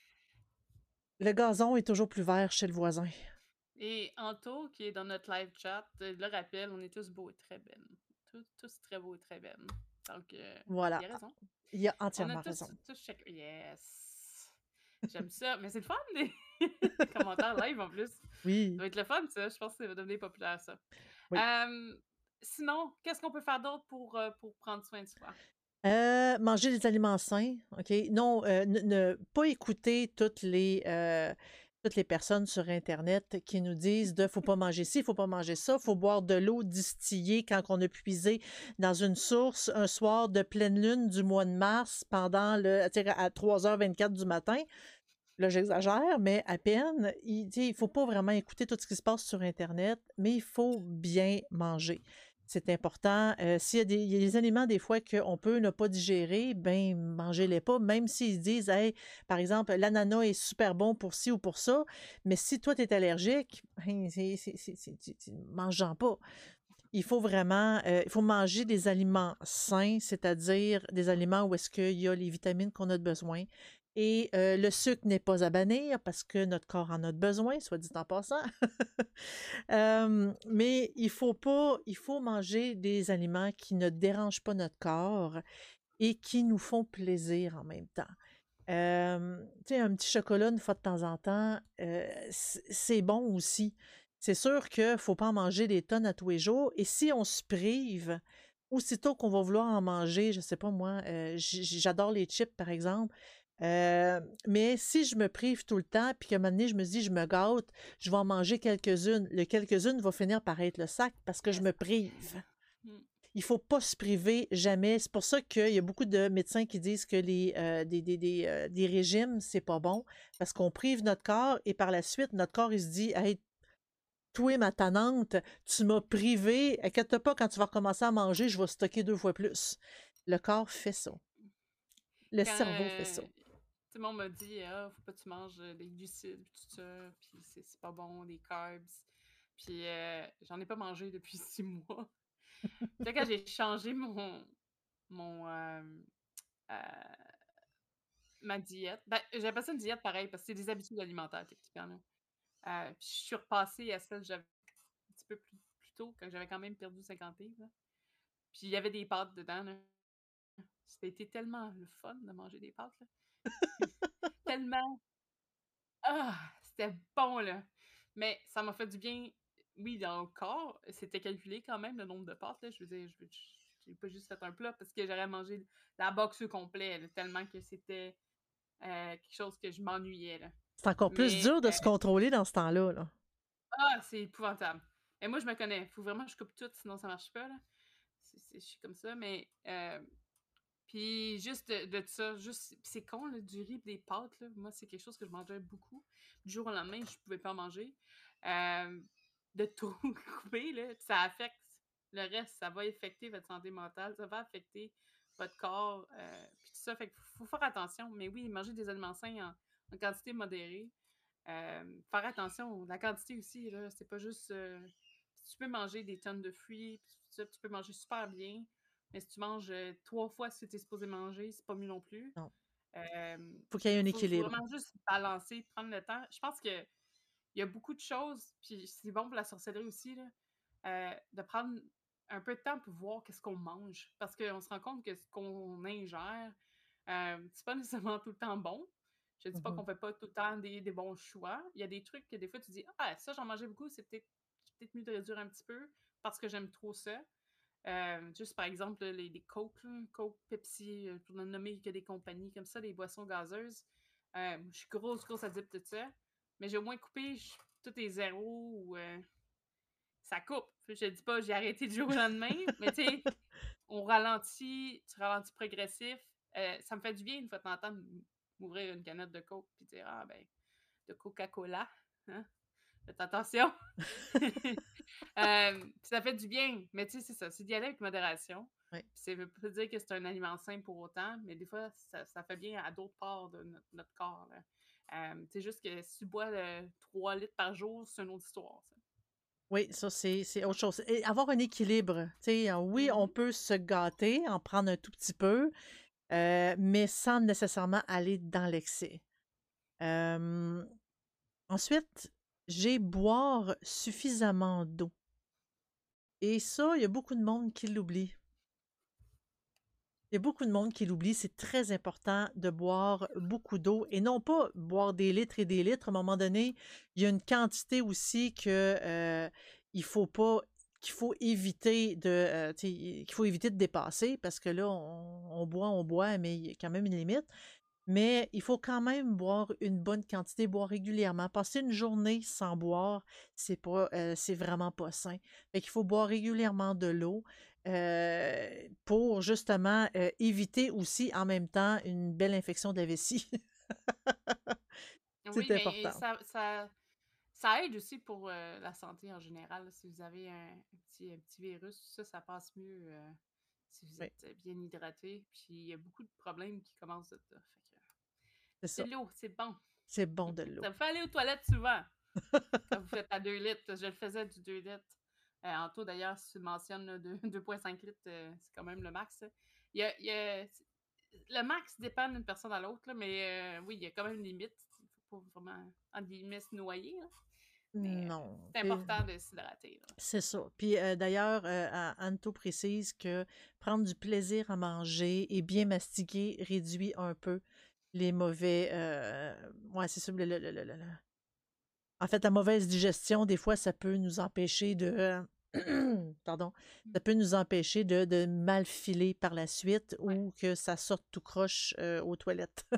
Le gazon est toujours plus vert chez le voisin. Et Anto, qui est dans notre live chat, euh, le rappelle, on est tous beaux et très belles. Tous, tous très beaux et très belles. Donc, euh, il Voilà. a raison. Il a On a entièrement tous, raison. tous chaque... Yes! J'aime ça. Mais c'est le fun, les... les commentaires live en plus. Ça Oui, va être le fun, ça. Je pense que ça va devenir populaire, ça. oui. Euh, sinon, qu'est-ce qu'on peut faire d'autre pour, euh, pour prendre soin de soi? Euh, manger des aliments sains, OK? Non, euh, ne, ne pas écouter toutes les, euh, toutes les personnes sur Internet qui nous disent de faut pas manger ci, faut pas manger ça, faut boire de l'eau distillée quand on a puisé dans une source un soir de pleine lune du mois de mars pendant le, tu sais, à trois heures vingt-quatre du matin. Là, j'exagère, mais à peine. Il ne faut pas vraiment écouter tout ce qui se passe sur Internet, mais il faut bien manger. C'est important. Euh, s'il y a des, il y a des aliments, des fois, qu'on peut ne pas digérer, ben, mangez-les pas, même s'ils disent, hey, par exemple, l'ananas est super bon pour ci ou pour ça, mais si toi, tu es allergique, ben, c'est, c'est, c'est, c'est- tu- tu- mange-en pas. Il faut vraiment, euh, il faut manger des aliments sains, c'est-à-dire des aliments où est-ce qu'il y a les vitamines qu'on a besoin. Et euh, le sucre n'est pas à bannir parce que notre corps en a besoin, soit dit en passant. Euh, mais il faut pas, il faut manger des aliments qui ne dérangent pas notre corps et qui nous font plaisir en même temps. Euh, tu sais, un petit chocolat une fois de temps en temps, euh, c- c'est bon aussi. C'est sûr qu'il ne faut pas en manger des tonnes à tous les jours. Et si on se prive, aussitôt qu'on va vouloir en manger, je ne sais pas moi, euh, j- j- j'adore les chips par exemple. Euh, mais si je me prive tout le temps, puis qu'à un moment donné, je me dis, je me gâte, je vais en manger quelques-unes. Le quelques-unes va finir par être le sac parce que je Yes. me prive. Hmm. Il faut pas se priver jamais. C'est pour ça qu'il y a beaucoup de médecins qui disent que les, euh, des, des, des, euh, des régimes, c'est pas bon parce qu'on prive notre corps et par la suite, notre corps, il se dit, hey, toi, ma tanante, tu m'as privé. Inquiète pas, quand tu vas recommencer à manger, je vais stocker deux fois plus. Le corps fait ça. Le Quand cerveau fait ça. euh, tout le monde m'a dit, ah, faut pas que tu manges euh, des glucides, puis tout ça, puis c'est c'est pas bon, des carbs. Puis euh, j'en ai pas mangé depuis six mois. Puis là, quand j'ai changé mon, mon euh, euh, ma diète, ben, j'appelle ça une diète pareil, parce que c'est des habitudes alimentaires, techniquement. Là. Euh, puis je suis repassée à celle que j'avais un petit peu plus, plus tôt, quand j'avais quand même perdu cinquante livres. Là. Puis il y avait des pâtes dedans. Là. C'était tellement le fun de manger des pâtes. Là. Tellement. Ah! C'était bon, là! Mais ça m'a fait du bien, oui, dans le corps. C'était calculé quand même, le nombre de pâtes, là. Je veux dire, je veux j'ai pas juste fait un plat parce que j'aurais mangé la box au complet, là, tellement que c'était euh, quelque chose que je m'ennuyais, là. C'est encore plus Mais, dur de euh, se contrôler dans ce temps-là, là. ah, c'est épouvantable. Et moi, je me connais. Faut vraiment que je coupe tout, sinon ça marche pas, là. C'est, c'est- je suis comme ça, mais euh, puis juste de, de ça, juste, pis c'est con, là, du riz et des pâtes, là. Moi, c'est quelque chose que je mangeais beaucoup. Du jour au lendemain, je pouvais pas en manger. Euh, de tout couper, là, pis ça affecte le reste. Ça va affecter votre santé mentale, ça va affecter votre corps, euh, puis tout ça. Fait qu'il faut faire attention. Mais oui, manger des aliments sains en, en quantité modérée. Euh, faire attention, la quantité aussi, là, c'est pas juste... euh, tu peux manger des tonnes de fruits, puis tout ça, tu peux manger super bien, mais si tu manges euh, trois fois ce que tu es supposé manger, c'est pas mieux non plus. Non. Euh, Faut qu'il y ait un faut, faut équilibre. vraiment juste balancer, prendre le temps. Je pense que il y a beaucoup de choses, puis c'est bon pour la sorcellerie aussi, là, euh, de prendre un peu de temps pour voir qu'est-ce qu'on mange. Parce qu'on se rend compte que ce qu'on ingère, euh, c'est pas nécessairement tout le temps bon. Je dis pas Mhm. qu'on fait pas tout le temps des, des bons choix. Il y a des trucs que des fois tu dis ah, ça j'en mangeais beaucoup, c'est peut-être peut-être mieux de réduire un petit peu parce que j'aime trop ça. Euh, juste par exemple, les, les Coke, là, Coke, Pepsi, euh, pour ne nommer que des compagnies comme ça, des boissons gazeuses. Euh, je suis grosse, grosse addict de ça. Mais j'ai au moins coupé je- tous les zéros ou euh, ça coupe. Je dis pas j'ai arrêté du jour au lendemain, mais tu sais, on ralentit, tu ralentis progressif. Euh, ça me fait du bien une fois de temps en temps de m'ouvrir une canette de Coke puis dire ah ben de Coca-Cola. Hein? Faites attention. Euh, ça fait du bien, mais tu sais, c'est ça, c'est d'y aller avec modération. Ouais. Puis ça veut pas dire que c'est un aliment sain pour autant, mais des fois, ça, ça fait bien à d'autres parts de notre, notre corps. Euh, c'est juste que si tu bois euh, trois litres par jour, c'est une autre histoire. Ça. Oui, ça, c'est c'est autre chose. Et avoir un équilibre. Tu sais, euh, oui, on Mhm. peut se gâter, en prendre un tout petit peu, euh, mais sans nécessairement aller dans l'excès. Euh, ensuite, j'ai boire suffisamment d'eau. Et ça, il y a beaucoup de monde qui l'oublie. Il y a beaucoup de monde qui l'oublie. C'est très important de boire beaucoup d'eau et non pas boire des litres et des litres. À un moment donné, il y a une quantité aussi que euh, il faut pas qu'il faut éviter de euh, tu sais, qu'il faut éviter de dépasser parce que là, on, on boit, on boit, mais il y a quand même une limite. Mais il faut quand même boire une bonne quantité, boire régulièrement. Passer une journée sans boire, c'est pas, euh, c'est vraiment pas sain. Fait qu'il faut boire régulièrement de l'eau euh, pour justement euh, éviter aussi en même temps une belle infection de la vessie. C'est Oui, mais important. ça, ça, ça aide aussi pour euh, la santé en général. Là. Si vous avez un, un petit, un petit virus, ça, ça passe mieux euh, si vous Oui, êtes bien hydraté. Puis il y a beaucoup de problèmes qui commencent de ça. Fait que, c'est c'est ça. de l'eau, c'est bon. C'est bon de l'eau. Ça vous fait aller aux toilettes souvent quand vous faites à deux litres. Je le faisais du deux litres. Euh, en taux, d'ailleurs, si tu mentionnes là, deux virgule cinq litres, euh, c'est quand même le max. Il y a, il y a- le max dépend d'une personne à l'autre, là, mais euh, oui, il y a quand même une limite. Il ne faut pas vraiment, entre guillemets, se noyer. Là. Mais euh, Non. c'est Puis, important de s'hydrater. là. c'est ça. Puis euh, d'ailleurs, euh, A- Anto précise que prendre du plaisir à manger et bien mastiquer réduit un peu les mauvais. Euh, ouais, c'est ça. le- le- le- le- le- En fait, la mauvaise digestion, des fois, ça peut nous empêcher de. euh, Pardon. Mm. Ça peut nous empêcher de, de mal filer par la suite Ouais. ou que ça sorte tout croche euh, aux toilettes.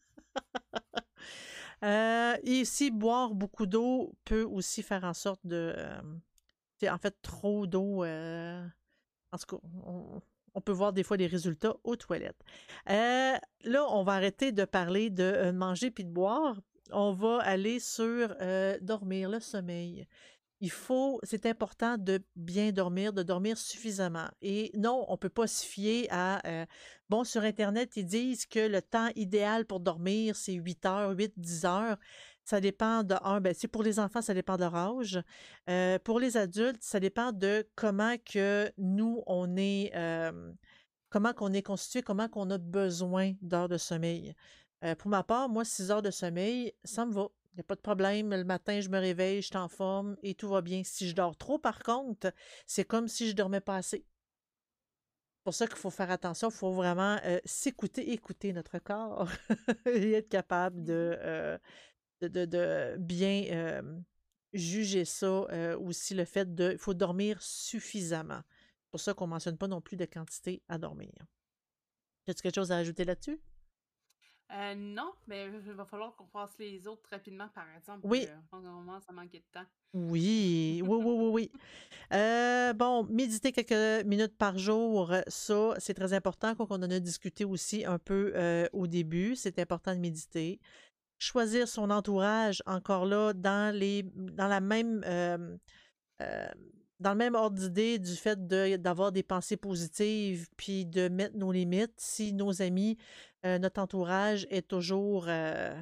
Euh, et aussi, boire beaucoup d'eau peut aussi faire en sorte de. euh, tu sais, en fait, trop d'eau. euh, en tout cas, on, on peut voir des fois des résultats aux toilettes. Euh, là, on va arrêter de parler de euh, manger puis de boire. On va aller sur euh, dormir, le sommeil. Il faut, c'est important de bien dormir, de dormir suffisamment. Et non, on ne peut pas se fier à, euh, bon, sur Internet, ils disent que le temps idéal pour dormir, c'est huit heures, huit dix heures. Ça dépend de, un, ben, c'est pour les enfants, ça dépend de leur âge. Euh, pour les adultes, ça dépend de comment que nous, on est, euh, comment qu'on est constitué, comment qu'on a besoin d'heures de sommeil. Euh, pour ma part, moi, six heures de sommeil, ça me va. Il n'y a pas de problème. Le matin, je me réveille, je suis en forme et tout va bien. Si je dors trop, par contre, c'est comme si je dormais pas assez. C'est pour ça qu'il faut faire attention. Il faut vraiment euh, s'écouter, écouter notre corps et être capable Mhm. de, euh, de, de- de bien euh, juger ça. Euh, aussi, le fait de. Il faut dormir suffisamment. C'est pour ça qu'on ne mentionne pas non plus de quantité à dormir. As-tu quelque chose à ajouter là-dessus? Euh, non, mais il va falloir qu'on fasse les autres rapidement, par exemple. Oui, Euh, en ce moment, ça manquait de temps. oui, oui, oui, oui, oui. Euh, bon, méditer quelques minutes par jour, euh, ça, c'est très important, quoi qu'on en a discuté aussi un peu euh, au début. C'est important de méditer. Choisir son entourage, encore là, dans les, dans la même, euh, euh, dans le même ordre d'idée du fait de, d'avoir des pensées positives, puis de mettre nos limites. Si nos amis, euh, notre entourage est toujours, euh,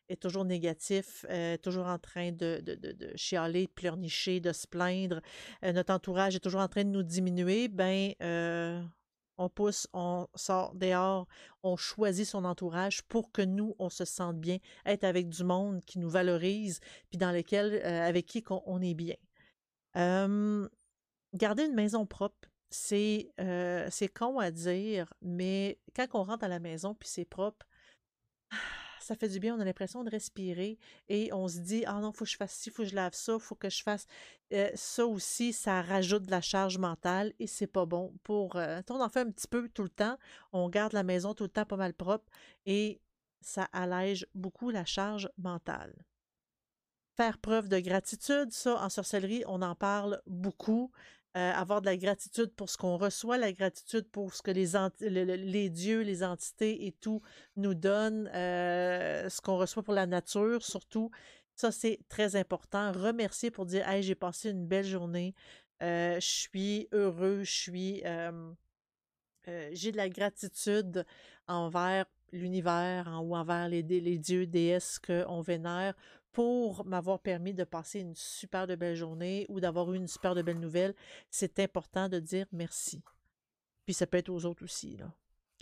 est toujours négatif, euh, toujours en train de, de, de, de chialer, de pleurnicher, de se plaindre, euh, notre entourage est toujours en train de nous diminuer, ben euh, on pousse, on sort dehors, on choisit son entourage pour que nous, on se sente bien, être avec du monde qui nous valorise, puis dans lequel, euh, avec qui qu'on- on est bien. Euh, Garder une maison propre, c'est euh, c'est con à dire, mais quand on rentre à la maison puis c'est propre, ça fait du bien, on a l'impression de respirer et on se dit: «Ah non, faut que je fasse ci, faut que je lave ça, faut que je fasse, heu, ça aussi», ça rajoute de la charge mentale et c'est pas bon pour, heu on en fait un petit peu tout le temps, on garde la maison tout le temps pas mal propre et ça allège beaucoup la charge mentale. Faire preuve de gratitude, ça, en sorcellerie, on en parle beaucoup. Euh, avoir de la gratitude pour ce qu'on reçoit, la gratitude pour ce que les, ent- le- le- les dieux, les entités et tout nous donnent, euh, ce qu'on reçoit pour la nature, surtout. Ça, c'est très important. Remercier pour dire: Hey, j'ai passé une belle journée, euh, je suis heureux, je suis. Euh, euh, j'ai de la gratitude envers l'univers en- ou envers les, dé- les dieux, déesses qu'on vénère pour m'avoir permis de passer une super de belle journée ou d'avoir eu une super de belle nouvelle. C'est important de dire merci. Puis ça peut être aux autres aussi, là.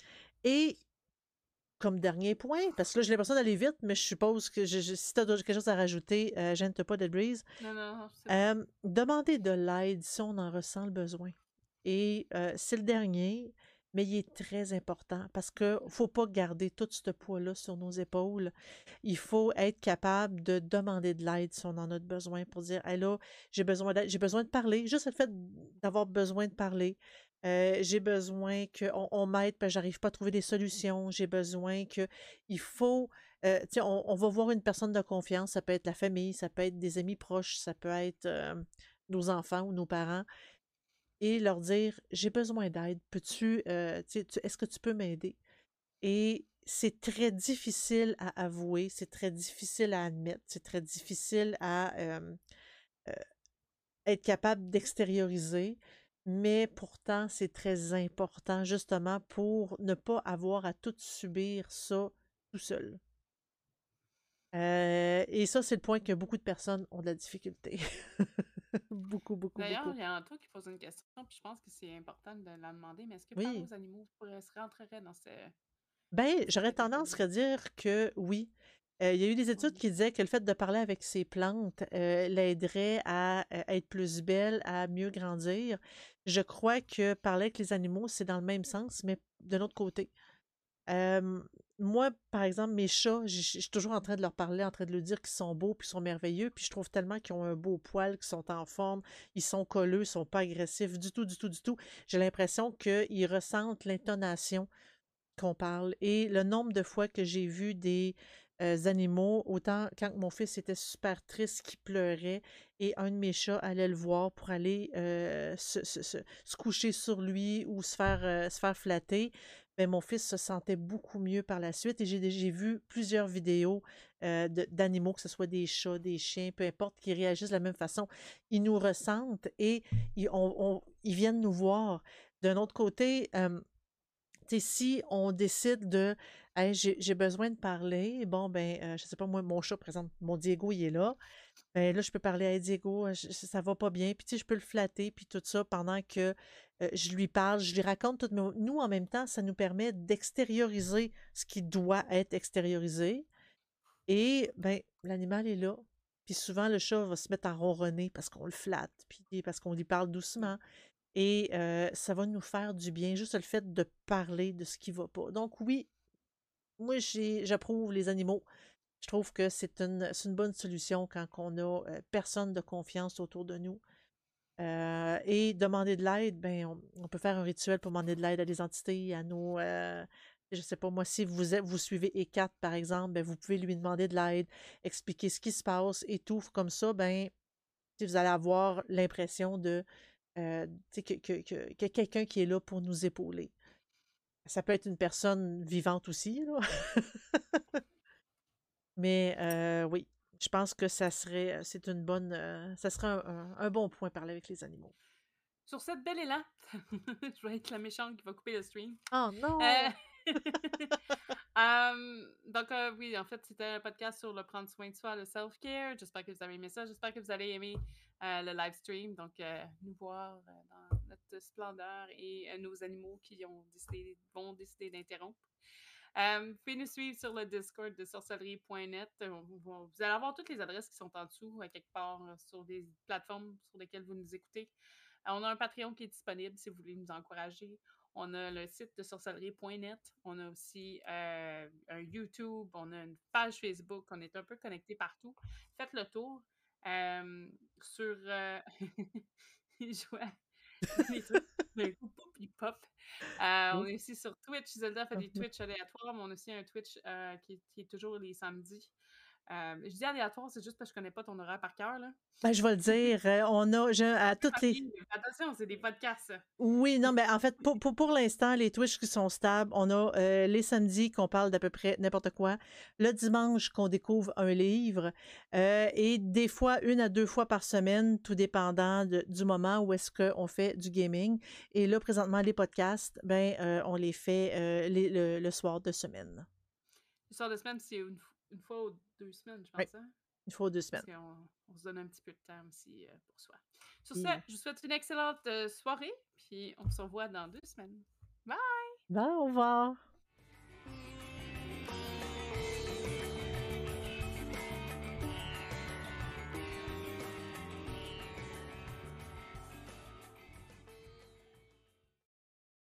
Et comme dernier point, parce que là, j'ai l'impression d'aller vite, mais je suppose que je, je- si tu as quelque chose à rajouter, euh, gêne-toi pas, Dead Breeze. Non, non, non, c'est bon. Euh, demander de l'aide si on en ressent le besoin. Et euh, c'est le dernier, mais il est très important parce qu'il ne faut pas garder tout ce poids-là sur nos épaules. Il faut être capable de demander de l'aide si on en a besoin pour dire: Hey là, j'ai besoin d'aide, j'ai besoin de parler. Juste le fait d'avoir besoin de parler. Euh, j'ai besoin qu'on on m'aide parce que j'arrive pas à trouver des solutions. J'ai besoin que. Il faut. Euh, tu sais, on, on va voir une personne de confiance. Ça peut être la famille, ça peut être des amis proches, ça peut être euh, nos enfants ou nos parents et leur dire: j'ai besoin d'aide, peux-tu, euh, tu sais, tu- est-ce que tu peux m'aider? Et c'est très difficile à avouer, c'est très difficile à admettre, c'est très difficile à euh, euh, être capable d'extérioriser, mais pourtant c'est très important justement pour ne pas avoir à tout subir ça tout seul. Euh, et ça, c'est le point que beaucoup de personnes ont de la difficulté. Beaucoup, beaucoup, D'ailleurs, beaucoup. il y a Anto qui pose une question, puis je pense que c'est important de la demander, mais est-ce que parler Oui. aux animaux pourrait, se rentrerait dans, ce, Ben, dans cette j'aurais tendance catégorie-là? à dire que oui. Euh, il y a eu des études Oui. qui disaient que le fait de parler avec ses plantes euh, l'aiderait à euh, être plus belle, à mieux grandir. Je crois que parler avec les animaux, c'est dans le même sens, mais de l'autre côté. Euh, Moi, par exemple, mes chats, je je suis toujours en train de leur parler, en train de leur dire qu'ils sont beaux, puis qu'ils sont merveilleux, puis je trouve tellement qu'ils ont un beau poil, qu'ils sont en forme, ils sont colleux, ils sont pas agressifs du tout, du tout, du tout. J'ai l'impression qu'ils ressentent l'intonation qu'on parle. Et le nombre de fois que j'ai vu des euh, animaux, autant quand mon fils était super triste, qu'il pleurait, et un de mes chats allait le voir pour aller euh, se, se- se- se coucher sur lui ou se faire, euh, se faire flatter, ben, mon fils se sentait beaucoup mieux par la suite. Et j'ai j'ai vu plusieurs vidéos euh, de- d'animaux, que ce soit des chats, des chiens, peu importe, qui réagissent de la même façon. Ils nous ressentent et ils, on- on- ils viennent nous voir. D'un autre côté, euh, tu sais, si on décide de: Hey, j'ai j'ai besoin de parler, bon, ben, euh, je sais pas, moi, mon chat, par exemple, mon Diego, il est là. Ben là, je peux parler: Hey, Diego, euh, je- ça va pas bien. Puis, tu sais, je peux le flatter, puis tout ça, pendant que euh, je lui parle, je lui raconte tout. Nous, en même temps, ça nous permet d'extérioriser ce qui doit être extériorisé. Et, ben, l'animal est là. Puis souvent, le chat va se mettre à ronronner parce qu'on le flatte, puis parce qu'on lui parle doucement. Et euh, ça va nous faire du bien, juste le fait de parler de ce qui va pas. Donc oui, moi j'ai, j'approuve les animaux. Je trouve que c'est une, c'est une bonne solution quand on a euh, personne de confiance autour de nous. Euh, et demander de l'aide, ben on, on peut faire un rituel pour demander de l'aide à des entités, à nos, euh, je sais pas moi, si vous êtes, vous suivez E quatre par exemple, ben vous pouvez lui demander de l'aide, expliquer ce qui se passe et tout. Comme ça, ben si vous allez avoir l'impression de euh, tu sais, que, que, que, que quelqu'un qui est là pour nous épauler. Ça peut être une personne vivante aussi, là. Mais euh, oui, je pense que ça serait, c'est une bonne, euh, ça serait un, un- un bon point parler avec les animaux. Sur cette belle élan, je vais être la méchante qui va couper le stream. Oh Euh, non! Hum, donc, euh, oui, en fait, c'était un podcast sur le prendre soin de soi, le self-care. J'espère que vous avez aimé ça. J'espère que vous allez aimer euh, le live stream. Donc, euh, nous voir euh, dans notre splendeur et euh, nos animaux qui ont décidé, vont décider d'interrompre. Euh, vous pouvez nous suivre sur le Discord de sorcellerie point net. Euh, Vous, vous allez avoir toutes les adresses qui sont en dessous, à quelque part, euh, sur des plateformes sur lesquelles vous nous écoutez. Euh, on a un Patreon qui est disponible si vous voulez nous encourager. On a le site de sorcellerie point net. On a aussi euh, un YouTube. On a une page Facebook. On est un peu connecté partout. Faites le tour. Euh, sur. Euh... je vois les trucs d'un coup, pop, ils pop. Euh, on Oui. est aussi sur Twitch. Zelda fait des Twitch aléatoires, mais on a aussi un Twitch euh, qui, est, qui est toujours les samedis. Euh, je dis aléatoire, c'est juste parce que je connais pas ton horaire par cœur, là. Ben, je vais le dire, euh, on a je- à toutes les. Papier, attention, c'est des podcasts, ça. Oui, non, mais en fait, pour, pour, pour l'instant, les Twitch qui sont stables, on a euh, les samedis qu'on parle d'à peu près n'importe quoi, le dimanche qu'on découvre un livre, euh, et des fois, une à deux fois par semaine, tout dépendant de- du moment où est-ce qu'on fait du gaming. Et là, présentement, les podcasts, ben, euh, on les fait euh, les- le, le soir de semaine. Le soir de semaine, c'est une, une fois ou deux semaines, je Oui, pense, hein? une fois ou deux Parce semaines. qu'on on se donne un petit peu de temps aussi euh, pour soi. Sur ce, Et- je vous souhaite une excellente euh, soirée, puis on se revoit dans deux semaines. Bye! Ben, au revoir.